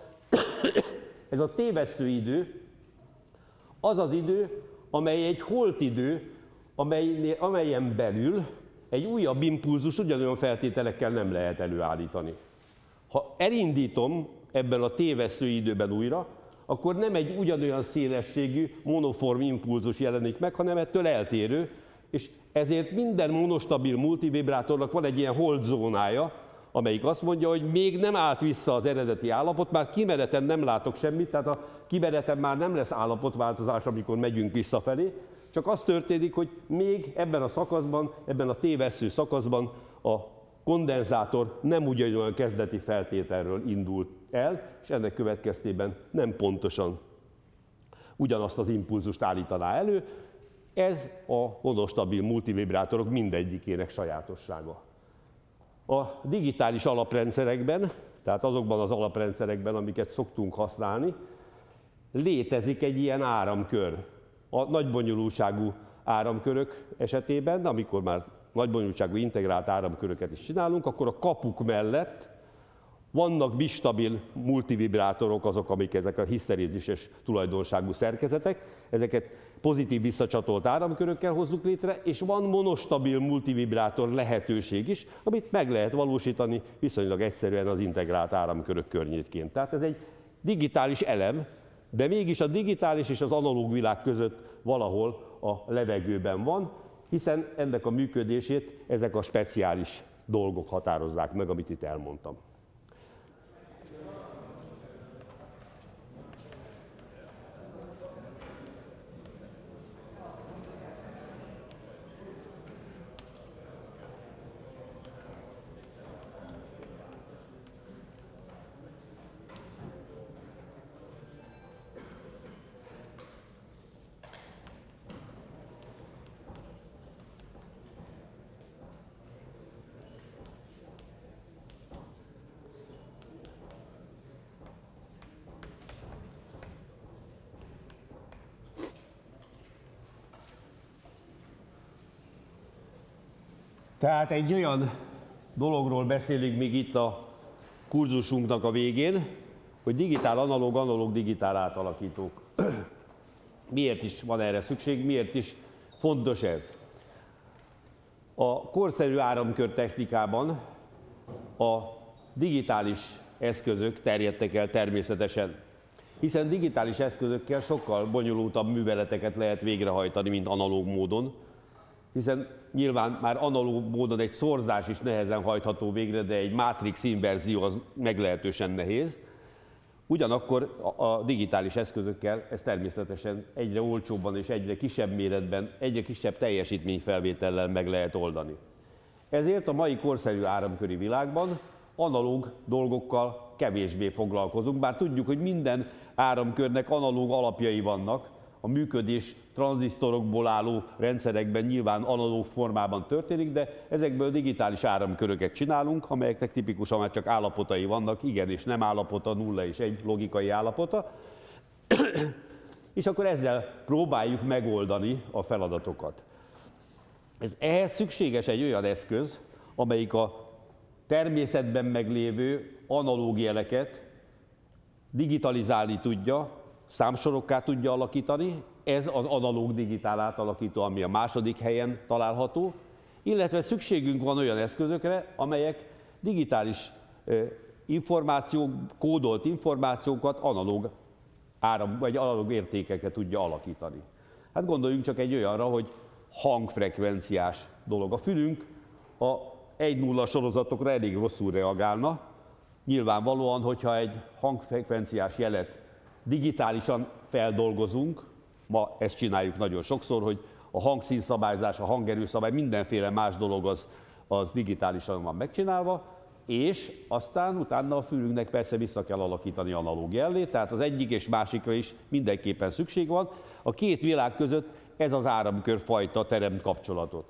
Ez a T-vesszőidő az az idő, amely egy holtidő, amely, amelyen belül egy újabb impulzus ugyanolyan feltételekkel nem lehet előállítani. Ha elindítom ebben a T-vesszőidőben újra, akkor nem egy ugyanolyan szélességű monoform impulzus jelenik meg, hanem ettől eltérő, és ezért minden monostabil multivibrátornak van egy ilyen hold zónája, amelyik azt mondja, hogy még nem állt vissza az eredeti állapot, már kimeneten nem látok semmit, tehát a kimeneten már nem lesz állapotváltozás, amikor megyünk visszafelé, csak az történik, hogy még ebben a szakaszban, ebben a T-vessző szakaszban a kondenzátor nem ugyanolyan kezdeti feltételről indult el, és ennek következtében nem pontosan ugyanazt az impulzust állítaná elő. Ez a monostabil multivibrátorok mindegyikének sajátossága. A digitális alaprendszerekben, tehát azokban az alaprendszerekben, amiket szoktunk használni, létezik egy ilyen áramkör. A nagy bonyolultságú áramkörök esetében, amikor már nagy bonyolultságú integrált áramköröket is csinálunk, akkor a kapuk mellett vannak bistabil multivibrátorok, azok, amik ezek a hiszterézises tulajdonságú szerkezetek, ezeket pozitív visszacsatolt áramkörökkel hozzuk létre, és van monostabil multivibrátor lehetőség is, amit meg lehet valósítani viszonylag egyszerűen az integrált áramkörök környékén. Tehát ez egy digitális elem, de mégis a digitális és az analóg világ között valahol a levegőben van, hiszen ennek a működését ezek a speciális dolgok határozzák meg, amit itt elmondtam. Tehát egy olyan dologról beszélünk még itt a kurzusunknak a végén, hogy digitál, analóg, analóg, digitál átalakítók. Miért is van erre szükség, miért is fontos ez? A korszerű áramkörtechnikában a digitális eszközök terjedtek el természetesen, hiszen digitális eszközökkel sokkal bonyolultabb műveleteket lehet végrehajtani, mint analóg módon, hiszen nyilván már analóg módon egy szorzás is nehezen hajtható végre, de egy mátrix inverzió az meglehetősen nehéz. Ugyanakkor a digitális eszközökkel ez természetesen egyre olcsóbban és egyre kisebb méretben, egyre kisebb teljesítményfelvétellel meg lehet oldani. Ezért a mai korszerű áramköri világban analóg dolgokkal kevésbé foglalkozunk, bár tudjuk, hogy minden áramkörnek analóg alapjai vannak, a működés tranzisztorokból álló rendszerekben nyilván analóg formában történik, de ezekből digitális áramköröket csinálunk, amelyeknek tipikusan már csak állapotai vannak, igen és nem állapota, nulla és egy logikai állapota, és akkor ezzel próbáljuk megoldani a feladatokat. Ez, ehhez szükséges egy olyan eszköz, amelyik a természetben meglévő analóg jeleket digitalizálni tudja, számsorokká tudja alakítani, ez az analóg digitál átalakító, ami a második helyen található, illetve szükségünk van olyan eszközökre, amelyek digitális információk, kódolt információkat analóg áram vagy analóg értékeket tudja alakítani.
Hát gondoljunk csak egy olyanra, hogy hangfrekvenciás dolog. A fülünk a egy nulla sorozatokra elég rosszul reagálna. Nyilvánvalóan, hogyha egy hangfrekvenciás jelet digitálisan feldolgozunk, ma ezt csináljuk nagyon sokszor, hogy a hangszínszabályzás, a hangerőszabály, mindenféle más dolog az, az digitálisan van megcsinálva, és aztán utána a fülünknek persze vissza kell alakítani analóg jellé, tehát az egyik és másikra is mindenképpen szükség van. A két világ között ez az áramkörfajta teremt kapcsolatot.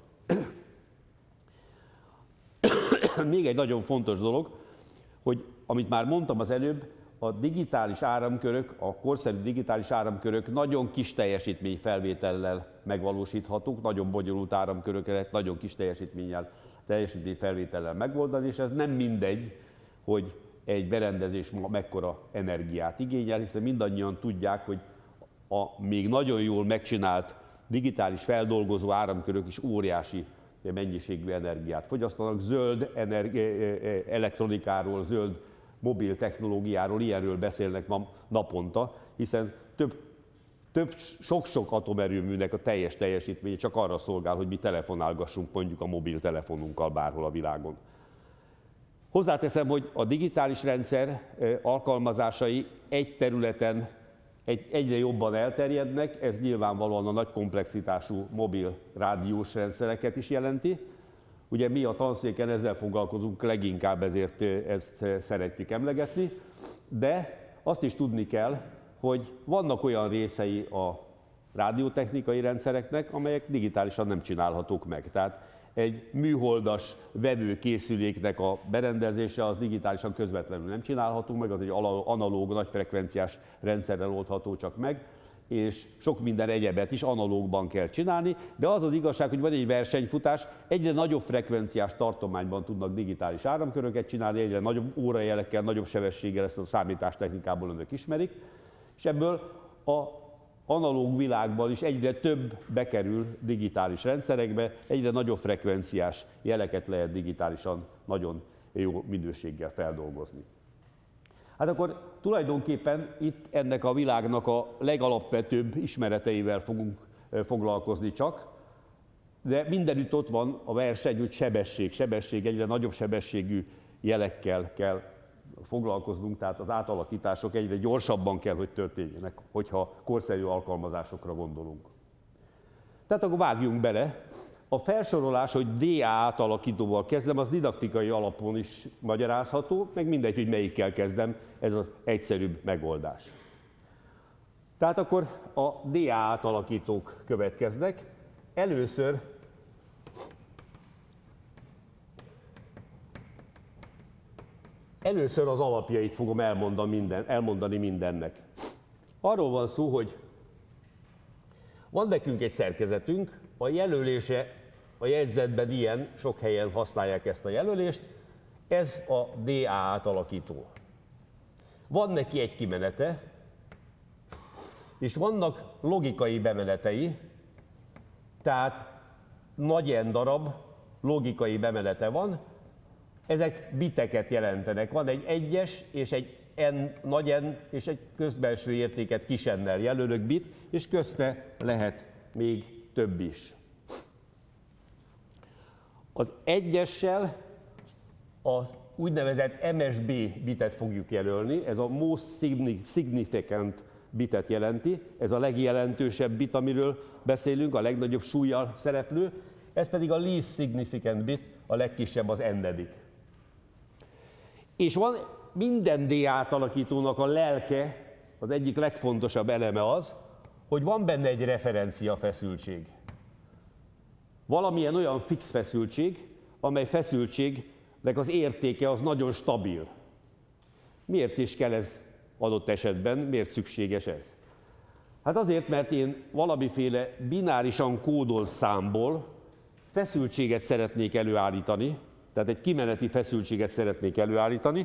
Még egy nagyon fontos dolog, hogy amit már mondtam az előbb, a digitális áramkörök, a korszerű digitális áramkörök nagyon kis teljesítményfelvétellel megvalósíthatók, nagyon bonyolult áramköröket nagyon kis teljesítménnyel, teljesítményfelvétellel megoldani, és ez nem mindegy, hogy egy berendezés mekkora energiát igényel, hiszen mindannyian tudják, hogy a még nagyon jól megcsinált digitális feldolgozó áramkörök is óriási mennyiségű energiát fogyasztanak. Zöld energi- elektronikáról, zöld mobil technológiáról, ilyenről beszélnek ma naponta, hiszen több, több sok-sok atomerőműnek a teljes teljesítménye csak arra szolgál, hogy mi telefonálgassunk mondjuk a mobiltelefonunkkal bárhol a világon. Hozzáteszem, hogy a digitális rendszer alkalmazásai egy területen egy, egyre jobban elterjednek, ez nyilvánvalóan a nagy komplexitású mobil rádiós rendszereket is jelenti. Ugye mi a tanszéken ezzel foglalkozunk leginkább, ezért ezt szeretjük emlegetni, de azt is tudni kell, hogy vannak olyan részei a rádiótechnikai rendszereknek, amelyek digitálisan nem csinálhatók meg. Tehát egy műholdas vevőkészüléknek a berendezése az digitálisan közvetlenül nem csinálható meg, az egy analóg, nagyfrekvenciás rendszerrel oldható csak meg, és sok minden egyebet is analógban kell csinálni, de az az igazság, hogy van egy versenyfutás, egyre nagyobb frekvenciás tartományban tudnak digitális áramköröket csinálni, egyre nagyobb órajelekkel, nagyobb sebességgel, ezt a számítástechnikából önök ismerik, és ebből a analóg világban is egyre több bekerül digitális rendszerekbe, egyre nagyobb frekvenciás jeleket lehet digitálisan nagyon jó minőséggel feldolgozni. Hát akkor tulajdonképpen itt ennek a világnak a legalapvetőbb ismereteivel fogunk foglalkozni csak, de mindenütt ott van a verseny, hogy sebesség, sebesség, egyre nagyobb sebességű jelekkel kell foglalkoznunk, tehát az átalakítások egyre gyorsabban kell, hogy történjenek, hogyha korszerű alkalmazásokra gondolunk. Tehát akkor vágjunk bele. A felsorolás, hogy dé á átalakítóval kezdem, az didaktikai alapon is magyarázható, meg mindegy, hogy melyikkel kezdem, ez az egyszerűbb megoldás. Tehát akkor a dé á átalakítók következnek. Először Először az alapjait fogom elmondani, minden, elmondani mindennek. Arról van szó, hogy van nekünk egy szerkezetünk, a jelölése a jegyzetben ilyen, sok helyen használják ezt a jelölést, ez a dé á átalakító. Van neki egy kimenete, és vannak logikai bemenetei, tehát nagy N darab logikai bemenete van, ezek biteket jelentenek. Van egy egyes és egy N, nagy N és egy közbelső értéket kis N-nel jelölök bit, és közte lehet még több is. Az egyessel az úgynevezett em es bé bitet fogjuk jelölni, ez a most significant bitet jelenti, ez a legjelentősebb bit, amiről beszélünk, a legnagyobb súllyal szereplő, ez pedig a least significant bit, a legkisebb, az n-edik. És van minden dé á átalakítónak a lelke, az egyik legfontosabb eleme az, hogy van benne egy referencia feszültség. Valamilyen olyan fix feszültség, amely feszültségnek az értéke az nagyon stabil. Miért is kell ez adott esetben, miért szükséges ez? Hát azért, mert én valamiféle binárisan kódolt számból feszültséget szeretnék előállítani, tehát egy kimeneti feszültséget szeretnék előállítani,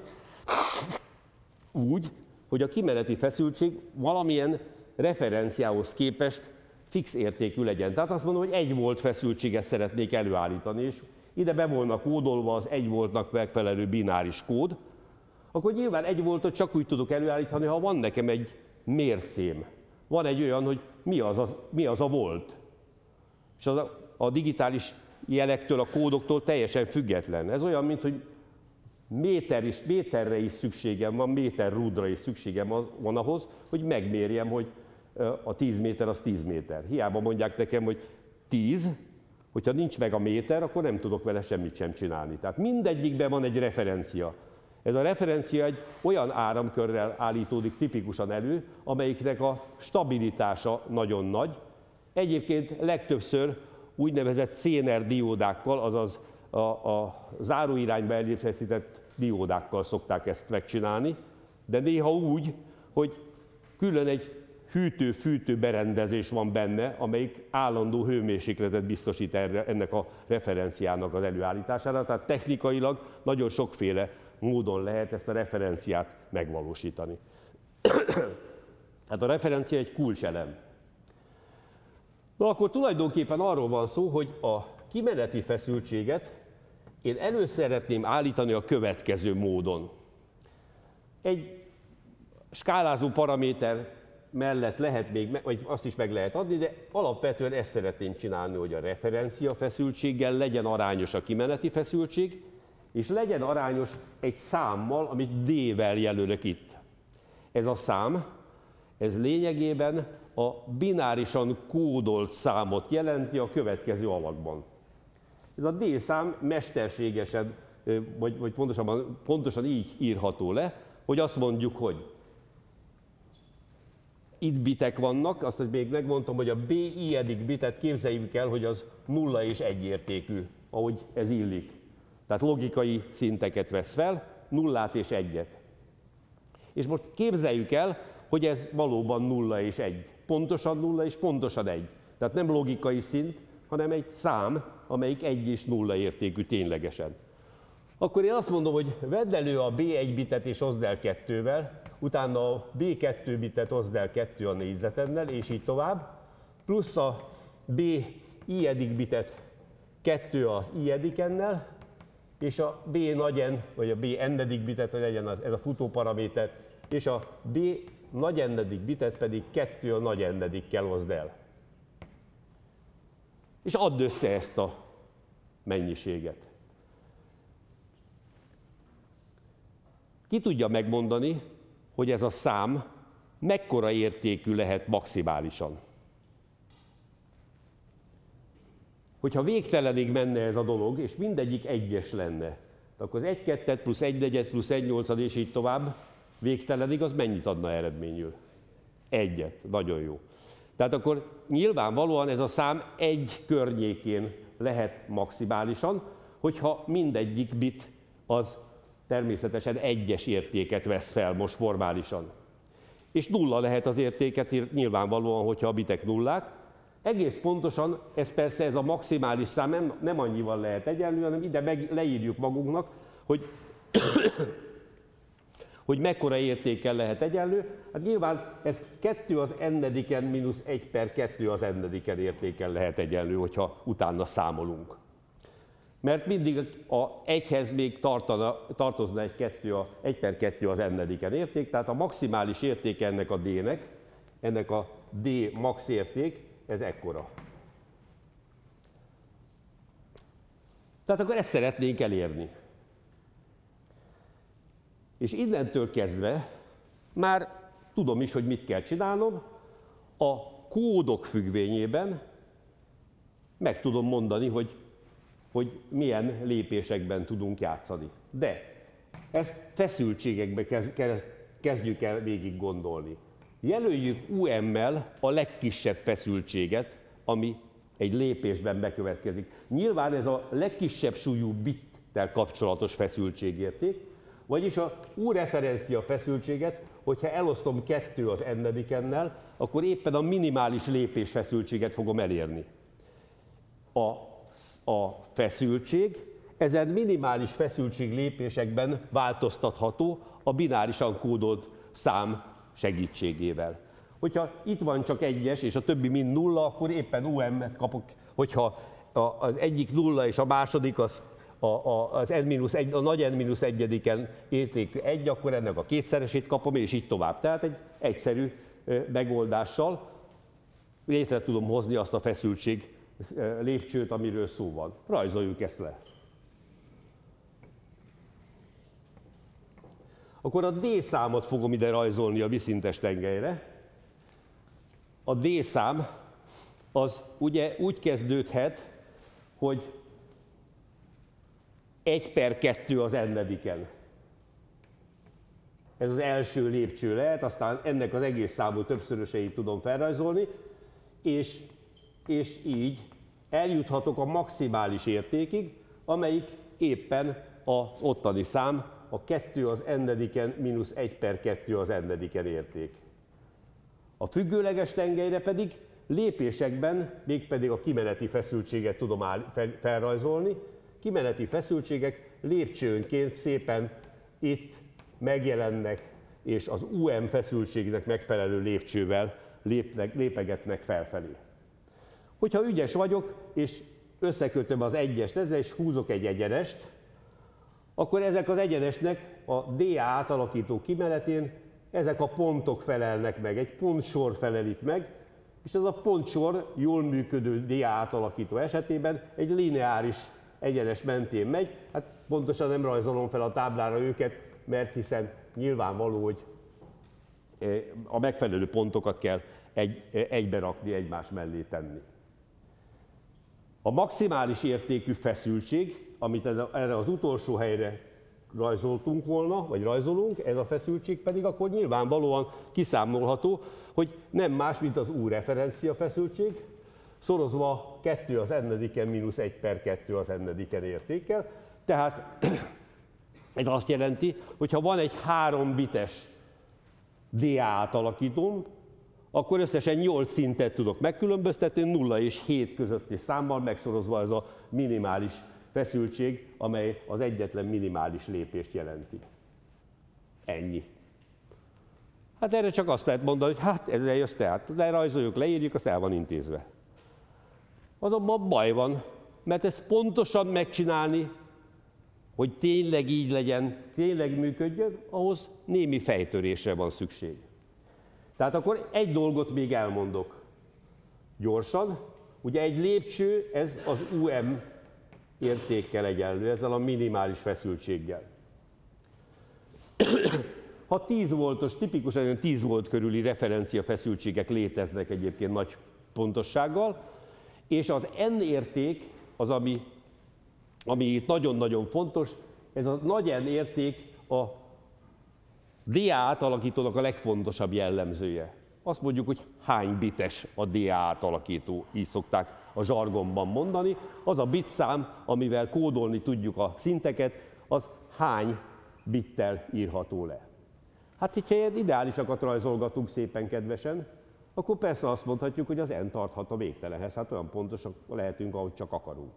úgy, hogy a kimeneti feszültség valamilyen referenciához képest fix értékű legyen. Tehát azt mondom, hogy egy volt feszültséget szeretnék előállítani, és ide be volna kódolva az egy voltnak megfelelő bináris kód, akkor nyilván egy voltot csak úgy tudok előállítani, ha van nekem egy mércém. Van egy olyan, hogy mi az, az, mi az a volt. És az a, a digitális jelektől, a kódoktól teljesen független. Ez olyan, mint hogy méter is, méterre is szükségem van, méter rúdra is szükségem van ahhoz, hogy megmérjem, hogy a tíz méter az tíz méter. Hiába mondják nekem, hogy tíz, hogyha nincs meg a méter, akkor nem tudok vele semmit sem csinálni. Tehát mindegyikben van egy referencia. Ez a referencia egy olyan áramkörrel állítódik tipikusan elő, amelyiknek a stabilitása nagyon nagy. Egyébként legtöbbször úgynevezett Zener diódákkal, azaz a, a záróirányba előfeszített diódákkal szokták ezt megcsinálni, de néha úgy, hogy külön egy hűtő-fűtő berendezés van benne, amelyik állandó hőmérsékletet biztosít erre, ennek a referenciának az előállítására. Tehát technikailag nagyon sokféle módon lehet ezt a referenciát megvalósítani. Hát a referencia egy kulcselem. Na akkor tulajdonképpen arról van szó, hogy a kimeneti feszültséget én elő szeretném állítani a következő módon. Egy skálázó paraméter mellett lehet még, vagy azt is meg lehet adni, de alapvetően ezt szeretném csinálni, hogy a referencia feszültséggel legyen arányos a kimeneti feszültség, és legyen arányos egy számmal, amit D-vel jelölök itt. Ez a szám, ez lényegében a binárisan kódolt számot jelenti a következő alakban. Ez a D-szám mesterségesen, vagy, vagy pontosabban, pontosan így írható le, hogy azt mondjuk, hogy itt bitek vannak, azt még megmondtam, hogy a B i-edik bitet képzeljük el, hogy az nulla és egy értékű, ahogy ez illik. Tehát logikai szinteket vesz fel, nullát és egyet. És most képzeljük el, hogy ez valóban nulla és egy. Pontosan nulla és pontosan egy. Tehát nem logikai szint, hanem egy szám, amelyik egy és nulla értékű ténylegesen. Akkor én azt mondom, hogy vedd elő a B egy bitet és oszd el kettővel, utána a B kettő bitet oszd el kettő a négyzetennel, és így tovább, plusz a B i-edik bitet kettő az i-edikennel, és a B nagy N, vagy a B n-edik bitet, hogy legyen ez a futóparaméter, és a B nagy n-edik bitet pedig kettő a nagy n-edikkel oszd el. És add össze ezt a mennyiséget. Ki tudja megmondani, hogy ez a szám mekkora értékű lehet maximálisan? Hogyha végtelenig menne ez a dolog, és mindegyik egyes lenne, akkor az egy kettő plusz egy negyed plusz egy nyolcad és így tovább végtelenig, az mennyit adna eredményül? Egyet. Nagyon jó. Tehát akkor nyilvánvalóan ez a szám egy környékén lehet maximálisan, hogyha mindegyik bit az természetesen egyes értéket vesz fel most formálisan. És nulla lehet az értéket nyilvánvalóan, hogyha a bitek nullák. Egész pontosan, ez persze ez a maximális szám nem, nem annyival lehet egyenlő, hanem ide meg leírjuk magunknak, hogy, hogy mekkora értékkel lehet egyenlő. Hát nyilván ez kettő az n-ediken mínusz egy per kettő az n-ediken értékkel lehet egyenlő, hogyha utána számolunk. Mert mindig a egyhez még tartana, tartozna egy, kettő a, egy per kettő az n-ediken érték, tehát a maximális értéke ennek a d-nek, ennek a d max érték, ez ekkora. Tehát akkor ezt szeretnénk elérni. És innentől kezdve már tudom is, hogy mit kell csinálnom, a kódok függvényében meg tudom mondani, hogy hogy milyen lépésekben tudunk játszani. De ezt feszültségekbe kezdjük el végig gondolni. Jelöljük u em-mel a legkisebb feszültséget, ami egy lépésben bekövetkezik. Nyilván ez a legkisebb súlyú bittel kapcsolatos feszültségérték, vagyis a U-referencia feszültséget, hogyha elosztom kettő az n-edikennel, akkor éppen a minimális lépés feszültséget fogom elérni. A A feszültség ezen minimális feszültség lépésekben változtatható a binárisan kódolt szám segítségével. Hogyha itt van csak egyes, és a többi mind nulla, akkor éppen u em-et kapok. Hogyha az egyik nulla, és a második az, a, a, az n-1, a nagy n-egyediken értékű egy, akkor ennek a kétszeresét kapom, és így tovább. Tehát egy egyszerű megoldással létre tudom hozni azt a feszültség lépcsőt, amiről szó van. Rajzoljuk ezt le. Akkor a D számot fogom ide rajzolni a vízszintes tengelyre. A D szám az ugye úgy kezdődhet, hogy egy per kettő az n-ediken. Ez az első lépcső lehet, aztán ennek az egész számú többszöröseit tudom felrajzolni, és, és így eljuthatok a maximális értékig, amelyik éppen az ottani szám, a kettő az n-ediken mínusz egy per kettő az n-ediken érték. A függőleges tengelyre pedig lépésekben mégpedig a kimeneti feszültséget tudom felrajzolni. Kimeneti feszültségek lépcsőnként szépen itt megjelennek, és az u em feszültségnek megfelelő lépcsővel lépnek, lépegetnek felfelé. Hogyha ügyes vagyok, és összekötöm az egyest ezzel, és húzok egy egyenest, akkor ezek az egyenesnek a dé á átalakító kimenetén ezek a pontok felelnek meg, egy pontsor felelik meg, és ez a pontsor jól működő dé á átalakító esetében egy lineáris egyenes mentén megy. Hát pontosan nem rajzolom fel a táblára őket, mert hiszen nyilvánvaló, hogy a megfelelő pontokat kell egy, egybe rakni, egymás mellé tenni. A maximális értékű feszültség, amit erre az utolsó helyre rajzoltunk volna, vagy rajzolunk, ez a feszültség pedig akkor nyilvánvalóan kiszámolható, hogy nem más, mint az U referencia feszültség, szorozva kettő az n-ediken mínusz egy per kettő az n-ediken értékkel. Tehát ez azt jelenti, hogy ha van egy három bites dé á átalakítóm, akkor összesen nyolc szintet tudok megkülönböztetni, nulla és hét közötti számmal megszorozva ez a minimális feszültség, amely az egyetlen minimális lépést jelenti. Ennyi. Hát erre csak azt lehet mondani, hogy hát ezzel jössz tehát, lerajzoljuk, leírjuk, azt el van intézve. Azonban baj van, mert ezt pontosan megcsinálni, hogy tényleg így legyen, tényleg működjön, ahhoz némi fejtörésre van szükség. Tehát akkor egy dolgot még elmondok gyorsan. Ugye egy lépcső, ez az u em értékkel egyenlő, ezzel a minimális feszültséggel. Ha tíz voltos, tipikusan tíz volt körüli referencia feszültségek léteznek egyébként nagy pontossággal, és az N érték az, ami, ami itt nagyon-nagyon fontos, ez a nagy N érték a dé á átalakítónak a legfontosabb jellemzője. Azt mondjuk, hogy hány bites a dé á átalakító, így szokták a zsargonban mondani. Az a bitszám, amivel kódolni tudjuk a szinteket, az hány bittel írható le. Hát, hogyha ilyen ideálisakat rajzolgatunk szépen kedvesen, akkor persze azt mondhatjuk, hogy az N tarthat a végtelenhez. Hát olyan pontosak lehetünk, ahogy csak akarunk.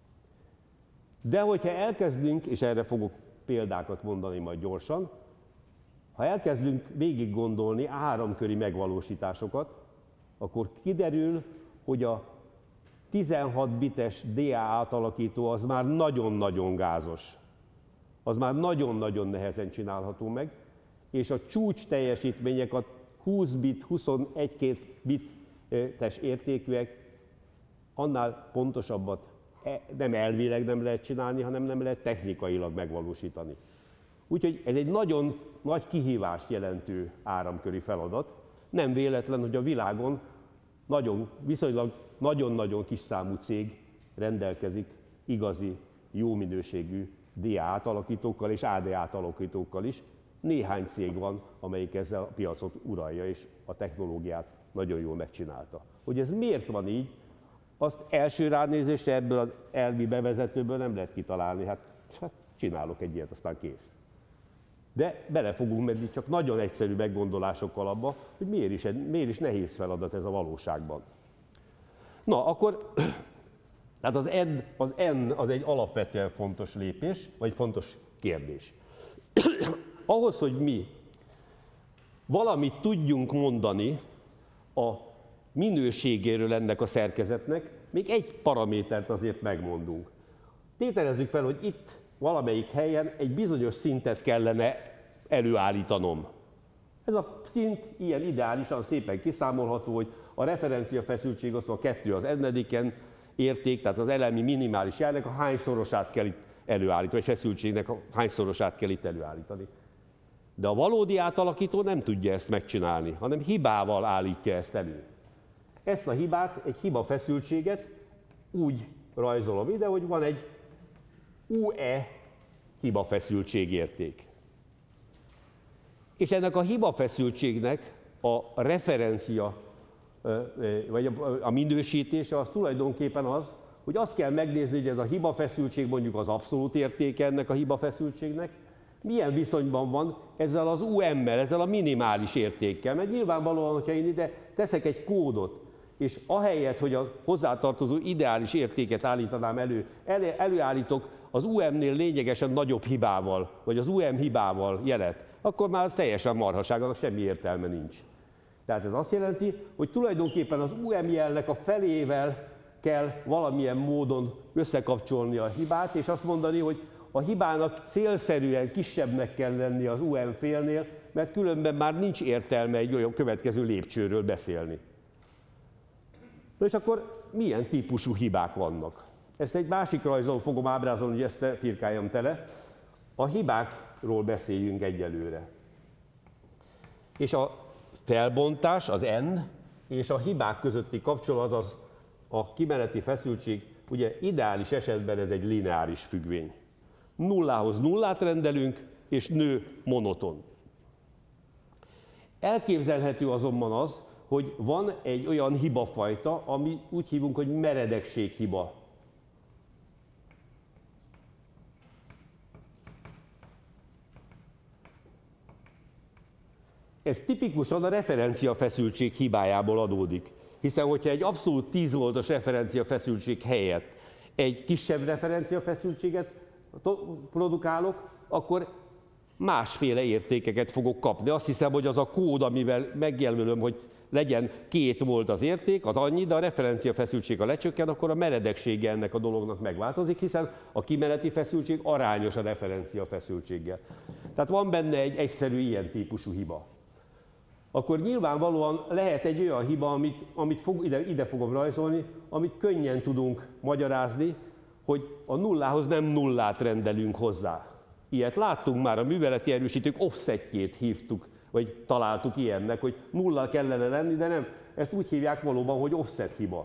De hogyha elkezdünk, és erre fogok példákat mondani majd gyorsan, ha elkezdünk végig gondolni áramköri megvalósításokat, akkor kiderül, hogy a tizenhat bites dé á átalakító az már nagyon-nagyon gázos. Az már nagyon-nagyon nehezen csinálható meg, és a csúcs teljesítmények a húsz bit, huszonegy-két bites értékűek annál pontosabbat nem elvileg nem lehet csinálni, hanem nem lehet technikailag megvalósítani. Úgyhogy ez egy nagyon nagy kihívást jelentő áramköri feladat. Nem véletlen, hogy a világon nagyon, viszonylag nagyon-nagyon kis számú cég rendelkezik igazi, jó minőségű dé á átalakítókkal és á dé átalakítókkal is. Néhány cég van, amelyik ezzel a piacot uralja, és a technológiát nagyon jól megcsinálta. Hogy ez miért van így, azt első ránézésre ebből az elvi bevezetőből nem lehet kitalálni. Hát, hát csinálok egy ilyet, aztán kész. De bele fogunk menni csak nagyon egyszerű meggondolásokkal abba, hogy miért is, miért is nehéz feladat ez a valóságban. Na, akkor tehát az N, az N az egy alapvetően fontos lépés, vagy fontos kérdés. Ahhoz, hogy mi valamit tudjunk mondani a minőségéről ennek a szerkezetnek, még egy paramétert azért megmondunk. Tételezzük fel, hogy itt valamelyik helyen egy bizonyos szintet kellene előállítanom. Ez a szint ilyen ideálisan szépen kiszámolható, hogy a referencia feszültség az a kettő az ennediken érték, tehát az elemi minimális jelnek a hányszorosát kell itt előállítani, vagy feszültségnek a hányszorosát kell itt előállítani. De a valódi átalakító nem tudja ezt megcsinálni, hanem hibával állítja ezt elő. Ezt a hibát, egy hiba feszültséget úgy rajzolom ide, hogy van egy u e hiba feszültségérték. És ennek a hiba feszültségnek a referencia, vagy a minősítése az tulajdonképpen az, hogy azt kell megnézni, hogy ez a hiba feszültség mondjuk az abszolút értéke ennek a hiba feszültségnek, milyen viszonyban van ezzel az u em-mel, ezzel a minimális értékkel. Mert nyilvánvalóan, hogyha én ide teszek egy kódot, és ahelyett, hogy a hozzátartozó ideális értéket állítanám elő, elő előállítok az u em-nél lényegesen nagyobb hibával, vagy az u em hibával jelet, akkor már az teljesen marhaság, annak semmi értelme nincs. Tehát ez azt jelenti, hogy tulajdonképpen az u em jelnek a felével kell valamilyen módon összekapcsolni a hibát, és azt mondani, hogy a hibának célszerűen kisebbnek kell lenni az u em félnél, mert különben már nincs értelme egy olyan következő lépcsőről beszélni. Na és akkor milyen típusú hibák vannak? Ezt egy másik rajzon fogom ábrázolni, hogy ezt firkáljam tele. A hibákról beszéljünk egyelőre. És a felbontás, az N, és a hibák közötti kapcsolat, az a kimeneti feszültség, ugye ideális esetben ez egy lineáris függvény. Nullához nullát rendelünk, és nő monoton. Elképzelhető azonban az, hogy van egy olyan hibafajta, ami úgy hívunk, hogy meredekséghiba. Ez tipikusan a referenciafeszültség hibájából adódik. Hiszen, hogyha egy abszolút tíz voltos referenciafeszültség helyett egy kisebb referenciafeszültséget produkálok, akkor másféle értékeket fogok kapni. Azt hiszem, hogy az a kód, amivel megjelölöm, hogy legyen két volt az érték, az annyi, de a referenciafeszültség a lecsökken, akkor a meredeksége ennek a dolognak megváltozik, hiszen a kimeneti feszültség arányos a referenciafeszültséggel. Tehát van benne egy egyszerű ilyen típusú hiba. Akkor nyilvánvalóan lehet egy olyan hiba, amit, amit fog, ide, ide fogom rajzolni, amit könnyen tudunk magyarázni, hogy a nullához nem nullát rendelünk hozzá. Ilyet láttunk már, a műveleti erősítők offsetjét hívtuk, vagy találtuk ilyennek, hogy nulla kellene lenni, de nem. Ezt úgy hívják valóban, hogy offset hiba.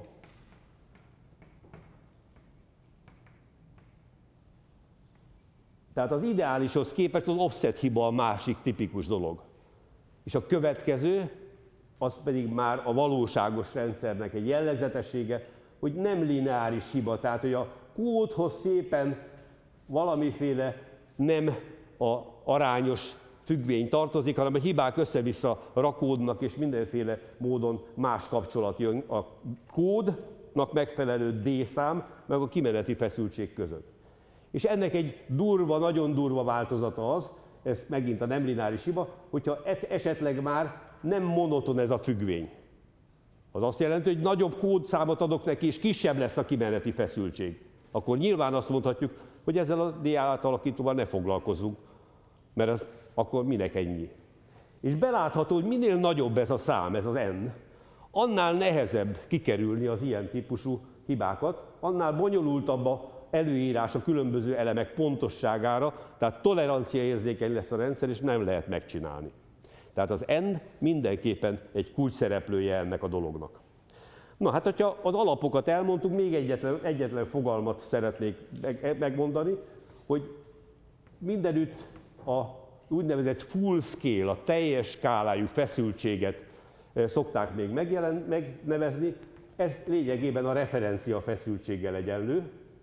Tehát az ideálishoz képest az offset hiba a másik tipikus dolog. És a következő, az pedig már a valóságos rendszernek egy jellegzetessége, hogy nem lineáris hiba, tehát hogy a kódhoz szépen valamiféle nem a arányos függvény tartozik, hanem a hibák össze-vissza rakódnak, és mindenféle módon más kapcsolat jön a kódnak megfelelő D-szám, meg a kimeneti feszültség között. És ennek egy durva, nagyon durva változata az, ez megint a nem lineáris hiba, hogyha esetleg már nem monoton ez a függvény. Az azt jelenti, hogy nagyobb kódszámot adok neki, és kisebb lesz a kimeneti feszültség. Akkor nyilván azt mondhatjuk, hogy ezzel a D átalakítóval ne foglalkozzunk, mert az akkor minek ennyi. És belátható, hogy minél nagyobb ez a szám, ez az N, annál nehezebb kikerülni az ilyen típusú hibákat, annál bonyolultabb a előírás a különböző elemek pontosságára, tehát toleranciaérzékeny lesz a rendszer, és nem lehet megcsinálni. Tehát az N mindenképpen egy kulcsszereplője ennek a dolognak. Na hát, hogyha az alapokat elmondtuk, még egyetlen, egyetlen fogalmat szeretnék megmondani, hogy mindenütt a úgynevezett full scale, a teljes skálájú feszültséget szokták még megjelen, megnevezni, ez lényegében a referencia feszültséggel egyenlő.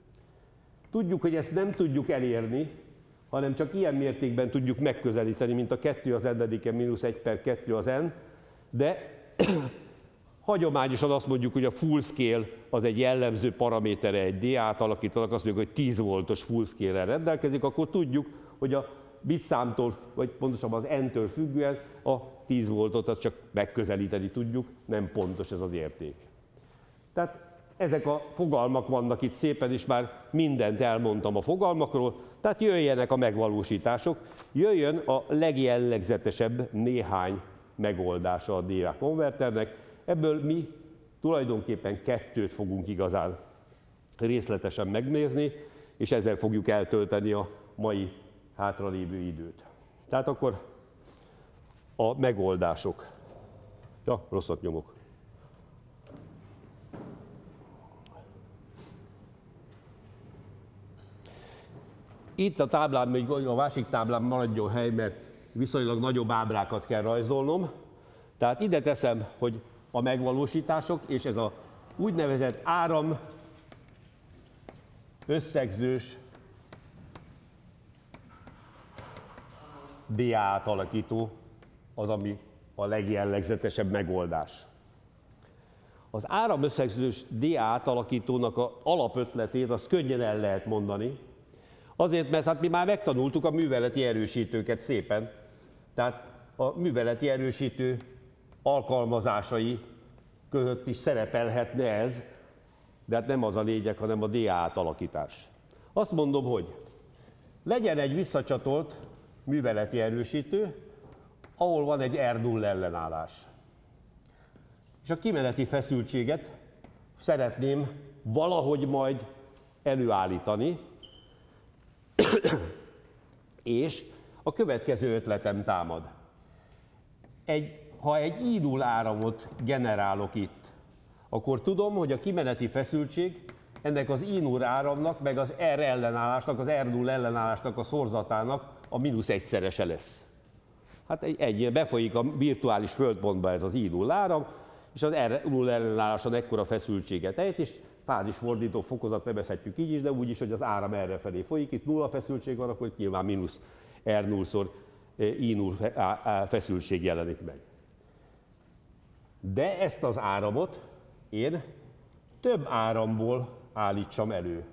Tudjuk, hogy ezt nem tudjuk elérni, hanem csak ilyen mértékben tudjuk megközelíteni, mint a kettő az n-ediken mínusz egy per kettő az n, de hagyományosan azt mondjuk, hogy a full scale az egy jellemző paramétere egy D átalakítónak, azt mondjuk, hogy tíz voltos full scale-rel rendelkezik, akkor tudjuk, hogy a bitszámtól, vagy pontosabban az n-től függően a tíz voltot azt csak megközelíteni tudjuk, nem pontos ez az érték. Tehát ezek a fogalmak vannak itt szépen, és már mindent elmondtam a fogalmakról, tehát jöjjenek a megvalósítások, jöjjön a legjellegzetesebb néhány megoldása a dé á konverternek. Ebből mi tulajdonképpen kettőt fogunk igazán részletesen megnézni, és ezzel fogjuk eltölteni a mai hátralévő időt. Tehát akkor a megoldások. Ja, rosszat nyomok. Itt a táblán, még a másik táblán maradjon hely, mert viszonylag nagyobb ábrákat kell rajzolnom. Tehát ide teszem, hogy a megvalósítások, és ez a úgynevezett áram összegzős dé á átalakító az, ami a legjellegzetesebb megoldás. Az áramösszegzős dé á átalakítónak az alapötletét azt könnyen el lehet mondani, azért, mert hát mi már megtanultuk a műveleti erősítőket szépen, tehát a műveleti erősítő alkalmazásai között is szerepelhetne ez, de hát nem az a lényeg, hanem a dé á átalakítás. Azt mondom, hogy legyen egy visszacsatolt műveleti erősítő, ahol van egy er nulla ellenállás. És a kimeneti feszültséget szeretném valahogy majd előállítani, és a következő ötletem támad. Egy, ha egy I nulla áramot generálok itt, akkor tudom, hogy a kimeneti feszültség ennek az I nulla áramnak, meg az R ellenállásnak, az er nulla ellenállásnak a szorzatának a mínusz egyszerese lesz. Hát egy, egy befolyik a virtuális földpontba ez az I nulla áram, és az R nulla ellenálláson ekkora feszültséget ejt, és fázisfordító fokozat nevezhetjük így is, de úgy is, hogy az áram erre felé folyik, itt nulla feszültség van, akkor itt nyilván mínusz er nulla-szor I nulla feszültség jelenik meg. De ezt az áramot én több áramból állítsam elő.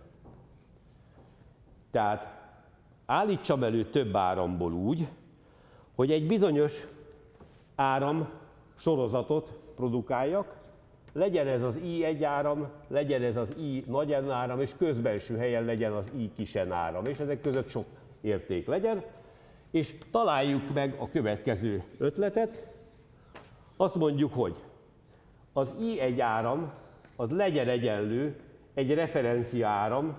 Tehát állítsam elő több áramból úgy, hogy egy bizonyos áram sorozatot produkáljak, legyen ez az I egy áram, legyen ez az I nagy N áram, és közbenső helyen legyen az I kis N áram, és ezek között sok érték legyen, és találjuk meg a következő ötletet. Azt mondjuk, hogy az I egy áram az legyen egyenlő egy referencia áram,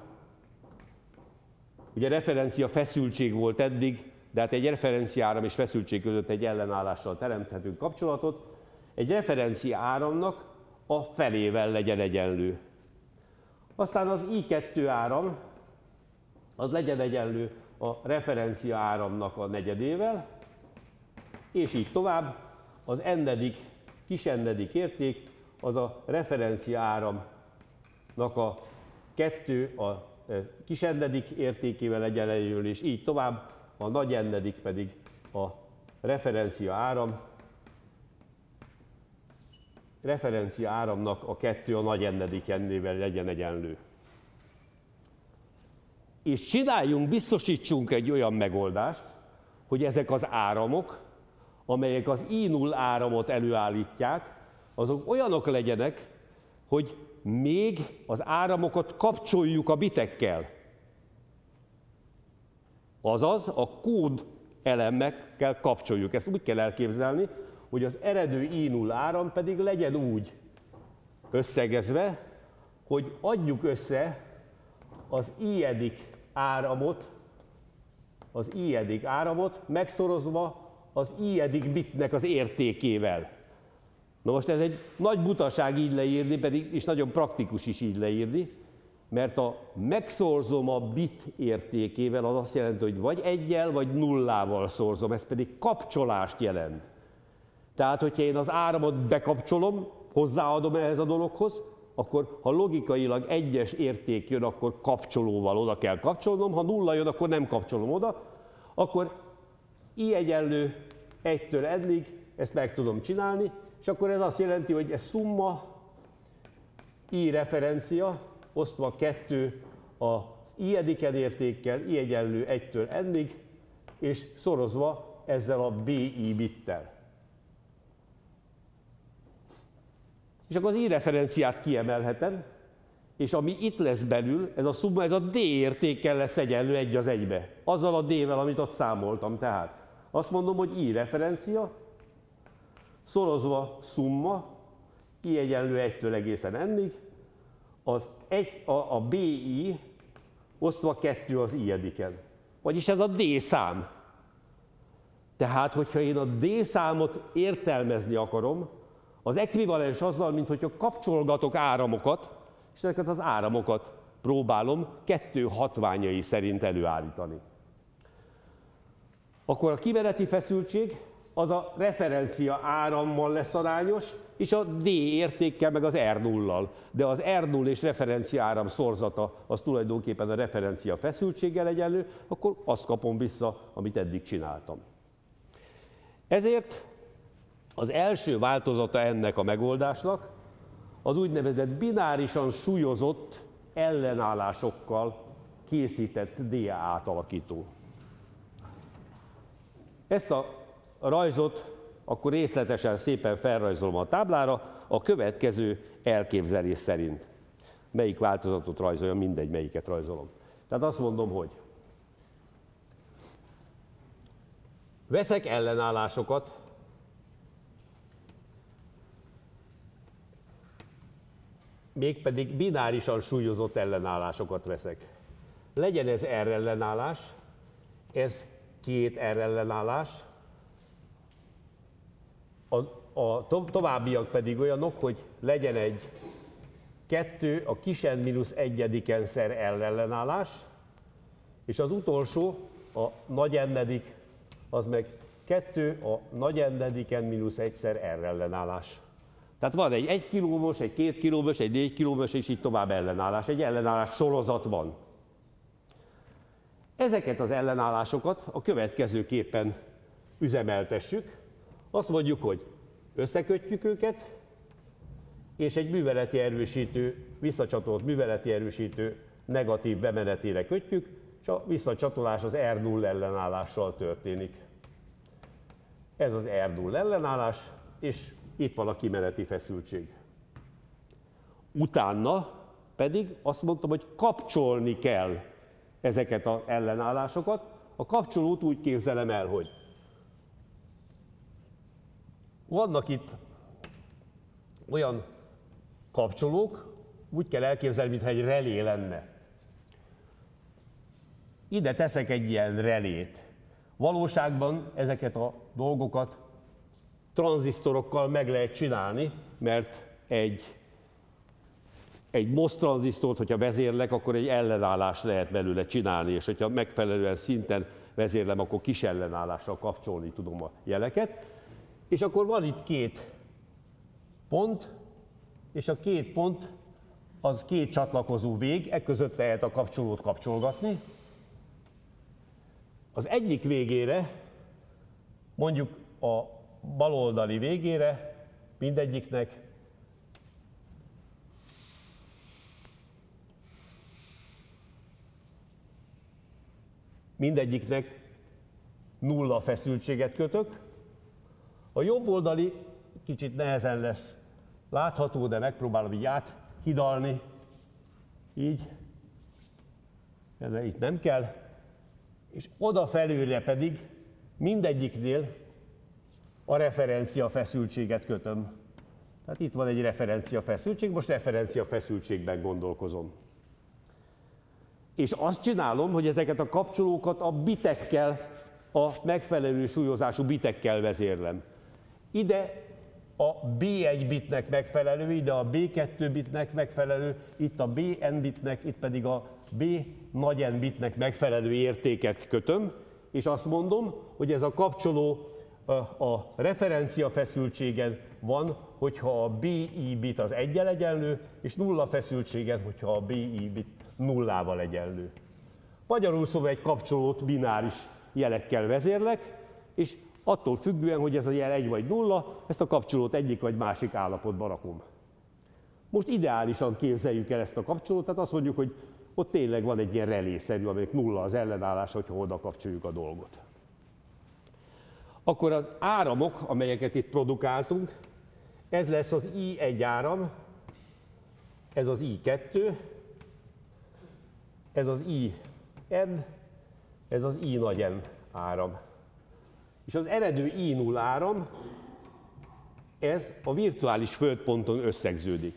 ugye referencia feszültség volt eddig, de hát egy referencia áram és feszültség között egy ellenállással teremthetünk kapcsolatot, egy referencia áramnak a felével legyen egyenlő. Aztán az I kettő áram, az legyen egyenlő a referencia áramnak a negyedével, és így tovább. Az ennedik, kis ennedik érték, az a referencia áramnak a kettő, a kis ennedik értékével legyen egyenlő, és így tovább. A nagy ennedik pedig a referencia áram, referencia áramnak a kettő a nagy ennedik ennével legyen egyenlő. És csináljunk, biztosítsunk egy olyan megoldást, hogy ezek az áramok, amelyek az I nulla áramot előállítják, azok olyanok legyenek, hogy még az áramokat kapcsoljuk a bitekkel. Azaz a kód elemekkel kapcsoljuk. Ezt úgy kell elképzelni, hogy az eredő I nulla áram pedig legyen úgy összegezve, hogy adjuk össze az i-edik áramot, az i-edik áramot megszorozva az i-edik bitnek az értékével. Na most ez egy nagy butaság így leírni, pedig és nagyon praktikus is így leírni, mert a megszorzom a bit értékével az azt jelenti, hogy vagy egyel, vagy nullával szorzom, ez pedig kapcsolást jelent. Tehát, hogyha én az áramot bekapcsolom, hozzáadom ehhez a dologhoz, akkor ha logikailag egyes érték jön, akkor kapcsolóval oda kell kapcsolnom, ha nulla jön, akkor nem kapcsolom oda, akkor i egyenlő egytől n-ig, ezt meg tudom csinálni, és akkor ez azt jelenti, hogy ez szumma i referencia, osztva kettő az i-ediken értékkel, i egyenlő egytől n-ig, és szorozva ezzel a bi bittel. És akkor az i referenciát kiemelhetem, és ami itt lesz belül, ez a szumma, ez a d értékkel lesz egyenlő egy az egybe. Azzal a d-vel, amit ott számoltam. Tehát azt mondom, hogy i referencia szorozva szumma, I egyenlő egytől egészen n-ig, az egy, a, a bi osztva kettő az i-ediken. Vagyis ez a D szám. Tehát, hogyha én a D számot értelmezni akarom, az ekvivalens azzal, mint hogyha kapcsolgatok áramokat, és ezeket az áramokat próbálom kettő hatványai szerint előállítani. Akkor a kimeneti feszültség az a referencia árammal lesz arányos, és a D értékkel meg az R nullal. De az R nulla és referencia áram szorzata az tulajdonképpen a referencia feszültséggel egyenlő, akkor azt kapom vissza, amit eddig csináltam. Ezért az első változata ennek a megoldásnak az úgynevezett binárisan súlyozott ellenállásokkal készített dé á átalakító. Ezt a rajzot akkor részletesen szépen felrajzolom a táblára a következő elképzelés szerint. Melyik változatot rajzoljam, mindegy, melyiket rajzolom. Tehát azt mondom, hogy veszek ellenállásokat, mégpedig binárisan súlyozott ellenállásokat veszek. Legyen ez R ellenállás, ez két R ellenállás, a, a to, továbbiak pedig olyanok, hogy legyen egy kettő a kis n mínusz egyediken szer R ellenállás, és az utolsó, a nagy n-edik, az meg kettő a nagy n-ediken mínusz egyszer R ellenállás. Tehát van egy egy kilómos, egy két kilómos, egy négy kilómos, és így tovább ellenállás. Egy ellenállás sorozat van. Ezeket az ellenállásokat a következőképpen üzemeltessük. Azt mondjuk, hogy összekötjük őket, és egy műveleti erősítő, visszacsatolt műveleti erősítő negatív bemenetére kötjük, és a visszacsatolás az R nulla ellenállással történik. Ez az R nulla ellenállás, és itt van a kimeneti feszültség. Utána pedig azt mondtam, hogy kapcsolni kell ezeket az ellenállásokat. A kapcsolót úgy képzelem el, hogy vannak itt olyan kapcsolók, úgy kell elképzelni, mintha egy relé lenne. Ide teszek egy ilyen relét. Valóságban ezeket a dolgokat tranzisztorokkal meg lehet csinálni, mert egy, egy MOS tranzisztort, hogyha vezérlek, akkor egy ellenállást lehet belőle csinálni, és hogyha megfelelően szinten vezérlem, akkor kis ellenállással kapcsolni tudom a jeleket. És akkor van itt két pont, és a két pont az két csatlakozó vég, e között lehet a kapcsolót kapcsolgatni. Az egyik végére, mondjuk a baloldali végére mindegyiknek mindegyiknek nulla feszültséget kötök. A jobb oldali kicsit nehezen lesz látható, de megpróbálom így áthidalni. Így. Erre itt nem kell. És odafelőre pedig mindegyiknél a referencia feszültséget kötöm. Tehát itt van egy referencia feszültség, most referencia feszültségben gondolkozom. És azt csinálom, hogy ezeket a kapcsolókat a bitekkel, a megfelelő súlyozású bitekkel vezérlem. Ide a bé egy bitnek megfelelő, ide a bé kettő bitnek megfelelő, itt a bé en bitnek, itt pedig a B nagy N bitnek megfelelő értéket kötöm, és azt mondom, hogy ez a kapcsoló a referencia feszültségen van, hogyha a bé i bit az egyel egyenlő, és nulla feszültségen, hogyha a bé i bit nullával egyenlő. Magyarul szóval egy kapcsolót bináris jelekkel vezérlek, és attól függően, hogy ez a jel egy vagy nulla, ezt a kapcsolót egyik vagy másik állapotba rakom. Most ideálisan képzeljük el ezt a kapcsolót, tehát azt mondjuk, hogy ott tényleg van egy ilyen relészerű, amelyik nulla az ellenállás, hogyha oda kapcsoljuk a dolgot. Akkor az áramok, amelyeket itt produkáltunk, ez lesz az i egy áram, ez az i kettő, ez az i n, ez az i nagy N áram. És az eredő i nulla áram, ez a virtuális földponton összegződik.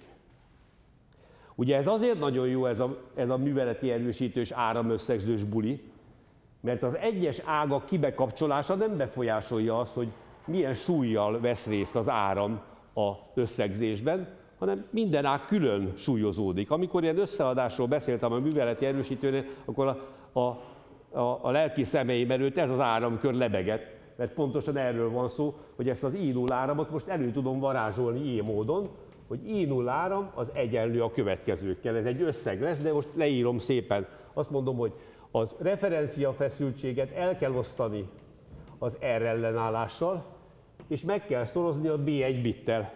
Ugye ez azért nagyon jó ez a, ez a műveleti erősítős áramösszegzős buli, mert az egyes ágak kibekapcsolása nem befolyásolja azt, hogy milyen súlyjal vesz részt az áram az összegzésben, hanem minden ág külön súlyozódik. Amikor ilyen összeadásról beszéltem a műveleti erősítőnél, akkor a, a, a, a lelki szemeim előtt ez az áramkör lebegett, mert pontosan erről van szó, hogy ezt az I nulla áramot most elő tudom varázsolni ilyen módon, hogy I nulla áram az egyenlő a következőkkel. Ez egy összeg lesz, de most leírom szépen. Azt mondom, hogy a referencia feszültséget el kell osztani az R ellenállással, és meg kell szorozni a B egy bittel.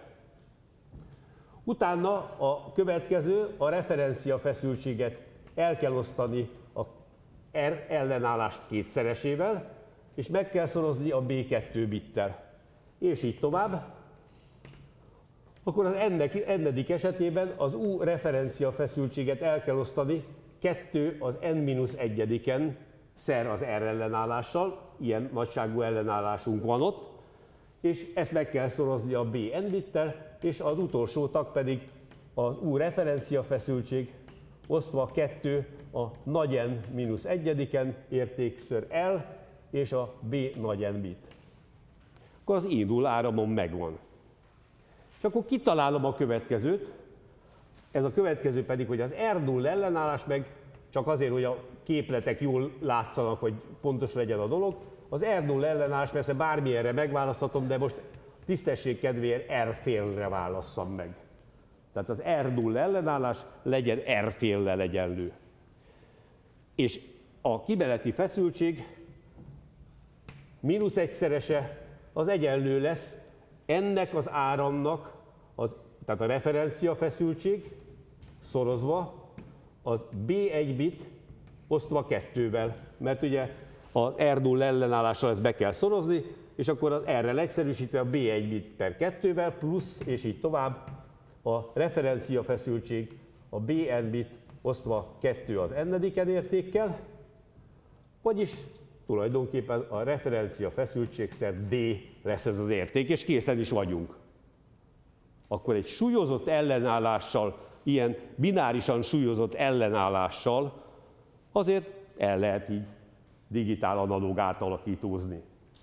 Utána a következő, a referencia feszültséget el kell osztani a R ellenállás kétszeresével, és meg kell szorozni a B kettő bittel. És így tovább. Akkor az ennedik esetében az U referencia feszültséget el kell osztani kettő az N mínusz egyediken szer az R ellenállással, ilyen nagyságú ellenállásunk van ott, és ezt meg kell szorozni a B N bittel, és az utolsó tag pedig az U referencia feszültség osztva kettő a nagy N mínusz egyediken értékször L, és a B nagy N bit. Akkor az I nulla áramon megvan. És akkor kitalálom a következőt, ez a következő pedig, hogy az R nulla ellenállás meg, csak azért, hogy a képletek jól látszanak, hogy pontos legyen a dolog, az R nulla ellenállás persze bármilyenre megválaszthatom, de most tisztesség kedvéért R félre válasszam meg. Tehát az R nulla ellenállás legyen R féllel egyenlő. És a kimeneti feszültség mínusz egyszerese az egyenlő lesz ennek az áramnak, az, tehát a referencia feszültség szorozva az B egy bit osztva kettővel, mert ugye az R nulla ellenállással ezt be kell szorozni, és akkor az R-rel egyszerűsítve a B egy bit per kettővel plusz, és így tovább, a referencia feszültség a B N bit osztva kettő az n-ediken értékkel, vagyis tulajdonképpen a referencia feszültségszer D lesz ez az érték, és készen is vagyunk. Akkor egy súlyozott ellenállással, ilyen binárisan súlyozott ellenállással azért el lehet így digitál analóg átalakítózni.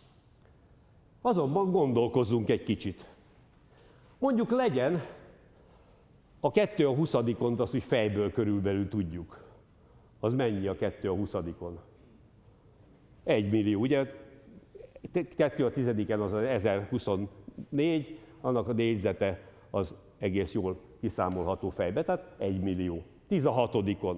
Azonban gondolkozzunk egy kicsit. Mondjuk legyen a kettő a huszadikont, azt úgy fejből körülbelül tudjuk. Az mennyi a kettő a huszadikon? Egy millió, ugye? kettő a tizediken az az ezerhuszonnégy, annak a négyzete az egész jól kiszámolható fejbe, tehát egy millió. tíz a hatodikon.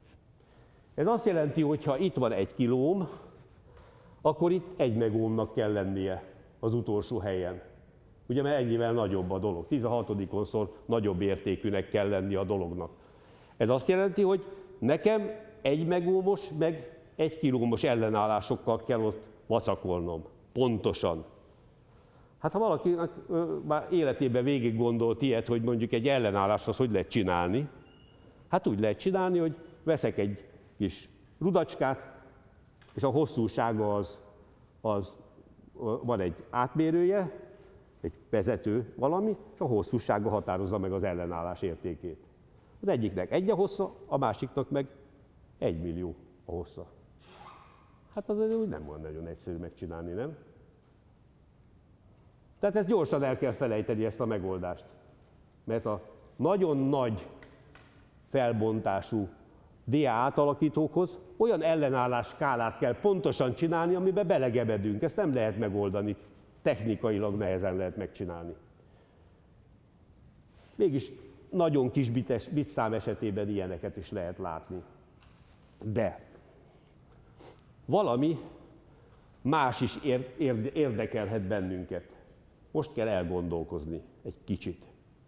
Ez azt jelenti, hogy ha itt van egy kilóm, akkor itt egy megómnak kell lennie az utolsó helyen. Ugye, mert ennyivel nagyobb a dolog. tíz a hatodikon szor nagyobb értékűnek kell lennie a dolognak. Ez azt jelenti, hogy nekem egy megómos, meg egy kilómos ellenállásokkal kell ott vacakolnom. Pontosan. Hát ha valakinek már életében végig gondolt ilyet, hogy mondjuk egy ellenállást az hogy lehet csinálni, hát úgy lehet csinálni, hogy veszek egy kis rudacskát, és a hosszúsága az, az van egy átmérője, egy vezető valami, és a hosszúsága határozza meg az ellenállás értékét. Az egyiknek egy a hossza, a másiknak meg egy millió a hossza. Hát az úgy nem van nagyon egyszerű megcsinálni, nem? Tehát ezt gyorsan el kell felejteni, ezt a megoldást. Mert a nagyon nagy felbontású dé á átalakítókhoz olyan ellenállás skálát kell pontosan csinálni, amiben belegebedünk. Ezt nem lehet megoldani. Technikailag nehezen lehet megcsinálni. Mégis nagyon kis bites, bitszám esetében ilyeneket is lehet látni. De valami más is érdekelhet bennünket. Most kell elgondolkozni egy kicsit.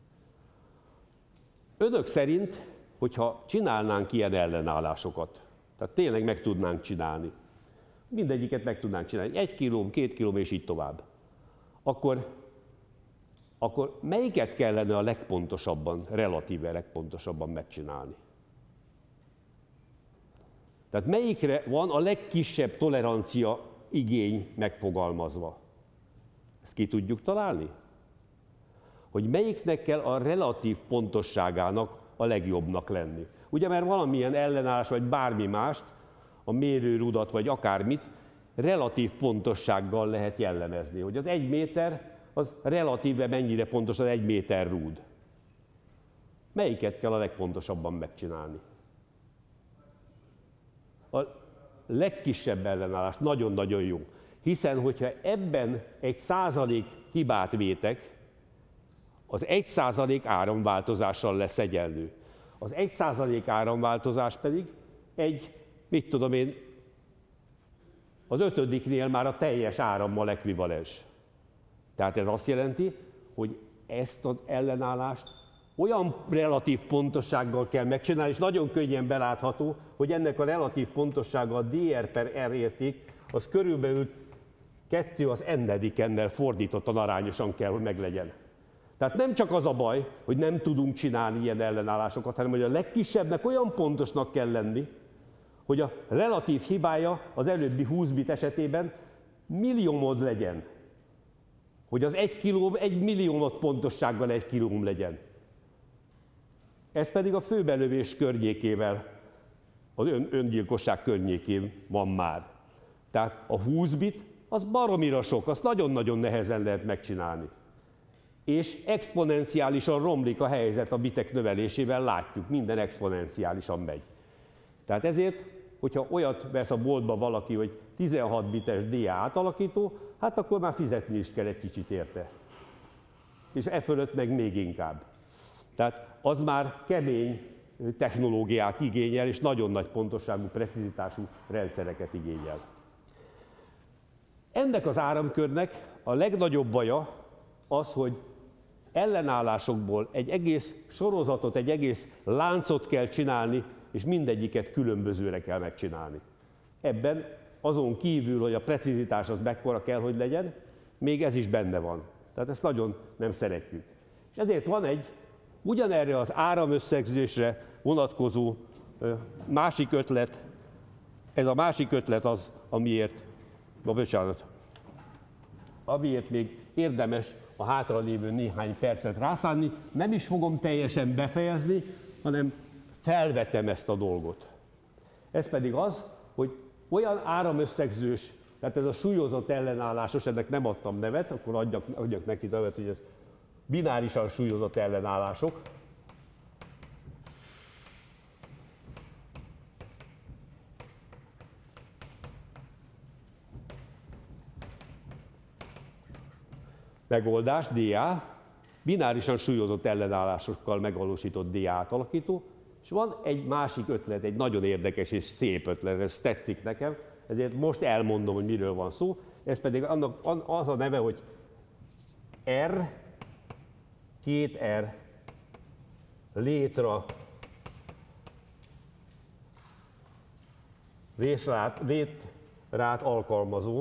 Önök szerint, hogyha csinálnánk ilyen ellenállásokat, tehát tényleg meg tudnánk csinálni, mindegyiket meg tudnánk csinálni, egy kilóm, két kilóm és így tovább, akkor, akkor melyiket kellene a legpontosabban, relatíve legpontosabban megcsinálni? Tehát melyikre van a legkisebb tolerancia igény megfogalmazva? Ezt ki tudjuk találni? hogy melyiknek kell a relatív pontosságának a legjobbnak lenni. Ugye, mert valamilyen ellenállás, vagy bármi mást, a mérőrudat, vagy akármit, relatív pontossággal lehet jellemezni. Hogy az egy méter, az relatíve mennyire pontos az egy méter rúd. Melyiket kell a legpontosabban megcsinálni? A legkisebb ellenállás nagyon-nagyon jó. Hiszen, hogyha ebben egy százalék hibát vétek, az egy százalék áramváltozással lesz egyenlő. Az egy százalék áramváltozás pedig egy, mit tudom én, az ötödiknél már a teljes árammal ekvivalens. Tehát ez azt jelenti, hogy ezt az ellenállást olyan relatív pontossággal kell megcsinálni, és nagyon könnyen belátható, hogy ennek a relatív pontossága a dr per r érték, az körülbelül kettő az n-nel fordítottan arányosan kell, hogy meglegyen. Tehát nem csak az a baj, hogy nem tudunk csinálni ilyen ellenállásokat, hanem hogy a legkisebbnek olyan pontosnak kell lenni, hogy a relatív hibája az előbbi húsz bit esetében milliómod legyen. Hogy az egy kilóm egy milliómod pontossággal egy kilóm legyen. Ez pedig a főbelövés környékével, az ön, öngyilkosság környékén van már. Tehát a húsz bit az baromira sok, azt nagyon-nagyon nehezen lehet megcsinálni. És exponenciálisan romlik a helyzet a bitek növelésével, látjuk, minden exponenciálisan megy. Tehát ezért, hogyha olyat vesz a boltba valaki, hogy tizenhat bites dé á átalakító, hát akkor már fizetni is kell egy kicsit érte. És e fölött meg még inkább. Tehát az már kemény technológiát igényel, és nagyon nagy pontosságú, precizitású rendszereket igényel. Ennek az áramkörnek a legnagyobb baja az, hogy ellenállásokból egy egész sorozatot, egy egész láncot kell csinálni, és mindegyiket különbözőre kell megcsinálni. Ebben azon kívül, hogy a precizitás az mekkora kell, hogy legyen, még ez is benne van. Tehát ezt nagyon nem szeretjük. És ezért van egy ugyanerre az áramösszegzésre vonatkozó másik ötlet. Ez a másik ötlet az, amiért, na bocsánat, amiért még érdemes a hátralévő néhány percet rászánni. Nem is fogom teljesen befejezni, hanem felvetem ezt a dolgot. Ez pedig az, hogy olyan áramösszegzős, tehát ez a súlyozott ellenállásos, ennek nem adtam nevet, akkor adjak, adjak neki nevet, hogy ez binárisan súlyozott ellenállások. Megoldás, dé á, binárisan súlyozott ellenállásokkal megvalósított dé á átalakító, és van egy másik ötlet, egy nagyon érdekes és szép ötlet, ez tetszik nekem, ezért most elmondom, hogy miről van szó, ez pedig annak, az a neve, hogy R, két R, létra, részrát, létrát alkalmazó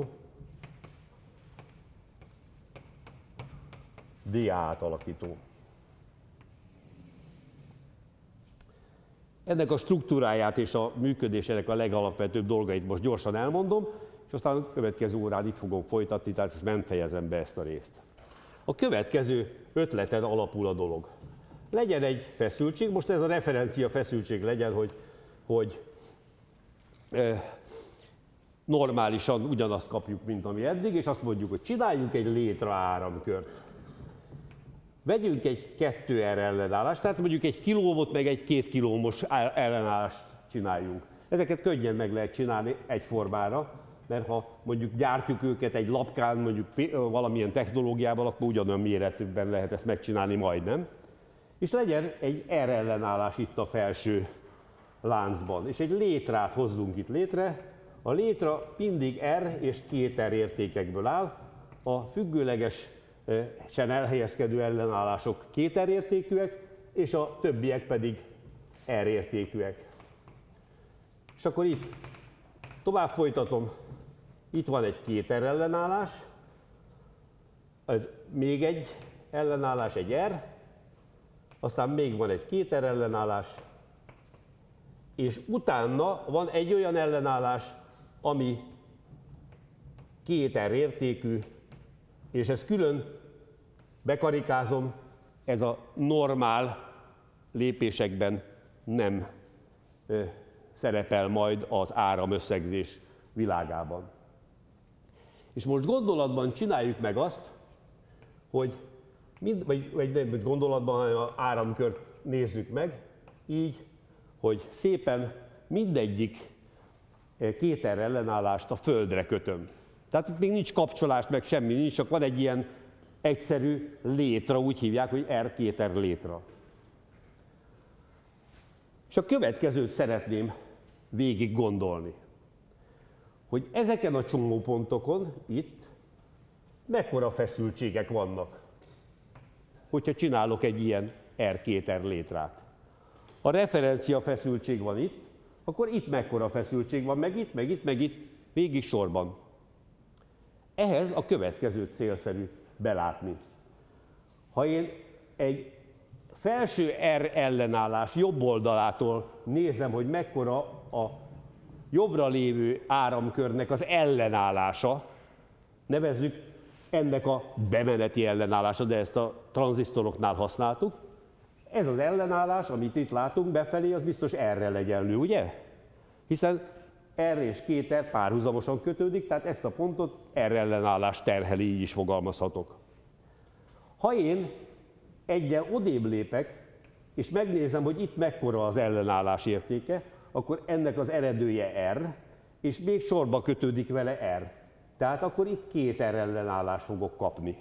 dé á átalakító. Ennek a struktúráját és a működésének a legalapvetőbb dolgait most gyorsan elmondom, és aztán a következő órán itt fogom folytatni, tehát ezt nem fejezem be ezt a részt. A következő ötleten alapul a dolog. Legyen egy feszültség, most ez a referencia feszültség legyen, hogy, hogy eh, normálisan ugyanazt kapjuk, mint ami eddig, és azt mondjuk, hogy csináljunk egy létra áramkört. Vegyünk egy kettő R ellenállást, tehát mondjuk egy kilómot, meg egy két kilómos ellenállást csináljunk. Ezeket könnyen meg lehet csinálni egyformára, mert ha mondjuk gyártjuk őket egy lapkán, mondjuk valamilyen technológiával, akkor ugyanolyan méretükben lehet ezt megcsinálni majdnem. És legyen egy R ellenállás itt a felső láncban, és egy létrát hozzunk itt létre. A létra mindig R és két R értékekből áll, a függőleges sen elhelyezkedő ellenállások két R értékűek, és a többiek pedig R értékűek. És akkor itt tovább folytatom, itt van egy két R ellenállás, ez még egy ellenállás, egy R, aztán még van egy két R ellenállás, és utána van egy olyan ellenállás, ami két R értékű, és ezt külön bekarikázom, ez a normál lépésekben nem ö, szerepel majd az áramösszegzés világában. És most gondolatban csináljuk meg azt, hogy mind, vagy, vagy nem gondolatban, hanem az áramkört nézzük meg, így, hogy szépen mindegyik kéter ellenállást a Földre kötöm. Tehát itt még nincs kapcsolás, meg semmi nincs, csak van egy ilyen egyszerű létra, úgy hívják, hogy R kéter létra. És a következőt szeretném végig gondolni, hogy ezeken a csomópontokon itt mekkora feszültségek vannak, hogyha csinálok egy ilyen R kéter létrát. A referencia feszültség van itt, akkor itt mekkora feszültség van, meg itt, meg itt, meg itt, végig sorban. Ehhez a következőt célszerű belátni. Ha én egy felső R ellenállás jobb oldalától nézem, hogy mekkora a jobbra lévő áramkörnek az ellenállása, nevezzük ennek a bemeneti ellenállása, de ezt a tranzisztoroknál használtuk. Ez az ellenállás, amit itt látunk befelé, az biztos R-rel egyenlő, ugye? Hiszen R és két R párhuzamosan kötődik, tehát ezt a pontot R ellenállás terheli, így is fogalmazhatok. Ha én egyen odébb lépek, és megnézem, hogy itt mekkora az ellenállás értéke, akkor ennek az eredője R, és még sorba kötődik vele R. Tehát akkor itt két R ellenállás fogok kapni.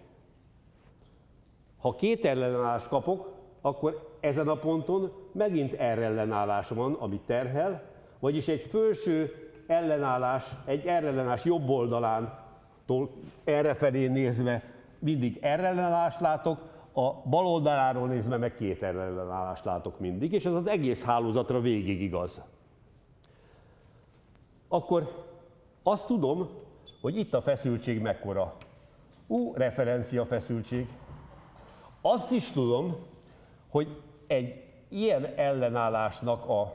Ha két R ellenállást kapok, akkor ezen a ponton megint R ellenállás van, ami terhel, vagyis egy felső ellenállás, egy R ellenállás jobb oldalán errefelé nézve mindig R ellenállást látok, a bal oldaláról nézve meg két R ellenállást látok mindig, és ez az egész hálózatra végig igaz. Akkor azt tudom, hogy itt a feszültség mekkora. U, referencia feszültség. Azt is tudom, hogy egy ilyen ellenállásnak a,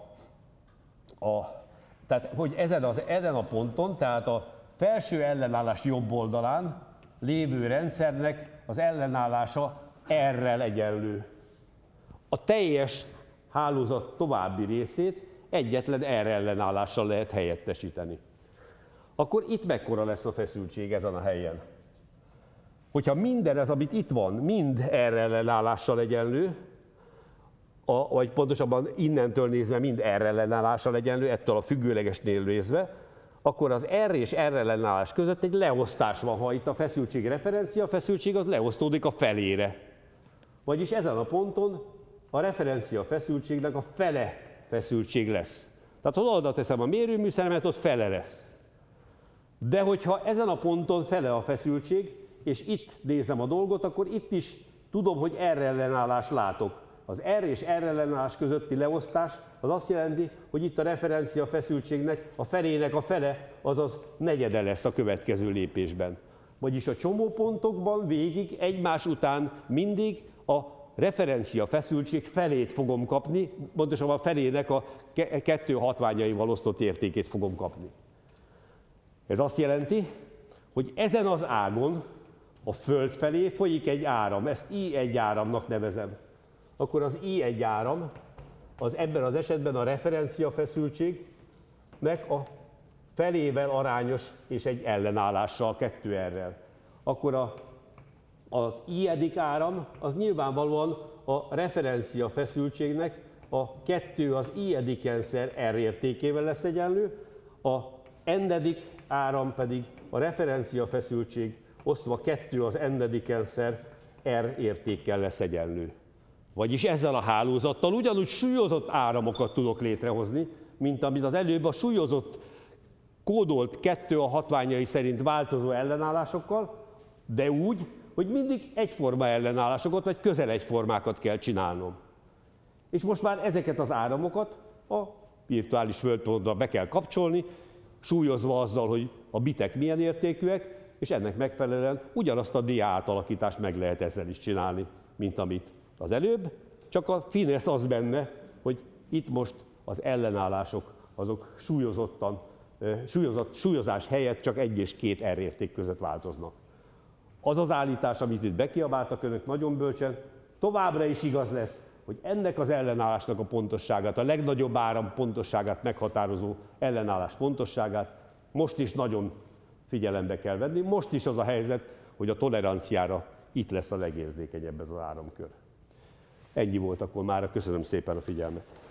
a tehát hogy ezen, az, ezen a ponton, tehát a felső ellenállás jobb oldalán lévő rendszernek az ellenállása R-rel egyenlő. A teljes hálózat további részét egyetlen R ellenállással lehet helyettesíteni. Akkor itt mekkora lesz a feszültség ezen a helyen? Hogyha minden ez, amit itt van, mind R ellenállással egyenlő, a, vagy pontosabban innentől nézve mind R ellenállással egyenlő, ettől a függőlegesnél nézve, akkor az R és R ellenállás között egy leosztás van, ha itt a feszültség referencia, a feszültség az leosztódik a felére. Vagyis ezen a ponton a referencia feszültségnek a fele feszültség lesz. Tehát ha oda teszem a mérőműszeremet, ott fele lesz. De hogyha ezen a ponton fele a feszültség, és itt nézem a dolgot, akkor itt is tudom, hogy R ellenállást látok. Az R és R ellenállás közötti leosztás az azt jelenti, hogy itt a referencia feszültségnek a felének a fele, azaz negyede lesz a következő lépésben. Vagyis a csomópontokban végig egymás után mindig a referencia feszültség felét fogom kapni, pontosabban a felének a kettő hatványaival osztott értékét fogom kapni. Ez azt jelenti, hogy ezen az ágon a Föld felé folyik egy áram, ezt I egy áramnak nevezem. Akkor az I egy áram az ebben az esetben a referencia feszültségnek a felével arányos és egy ellenállással, kettő R-rel. Akkor a, az I edik áram az nyilvánvalóan a referencia feszültségnek a kettő az I edikenszer R értékével lesz egyenlő, a n-edik áram pedig a referencia feszültség osztva kettő az n-edikenszer R értékkel lesz egyenlő. Vagyis ezzel a hálózattal ugyanúgy súlyozott áramokat tudok létrehozni, mint amit az előbb a súlyozott, kódolt kettő a hatványai szerint változó ellenállásokkal, de úgy, hogy mindig egyforma ellenállásokat, vagy közel egyformákat kell csinálnom. És most már ezeket az áramokat a virtuális földpontra be kell kapcsolni, súlyozva azzal, hogy a bitek milyen értékűek, és ennek megfelelően ugyanazt a dia átalakítást meg lehet ezzel is csinálni, mint amit az előbb, csak a finesz az benne, hogy itt most az ellenállások azok súlyozottan, súlyozott, súlyozás helyett csak egy és két R érték között változnak. Az az állítás, amit itt bekiabáltak önök nagyon bölcsen, továbbra is igaz lesz, hogy ennek az ellenállásnak a pontosságát, a legnagyobb áram pontosságát meghatározó ellenállás pontosságát most is nagyon figyelembe kell venni. Most is az a helyzet, hogy a toleranciára itt lesz a legérzékenyebb ez az áramkör. Ennyi volt akkor mára, köszönöm szépen a figyelmet.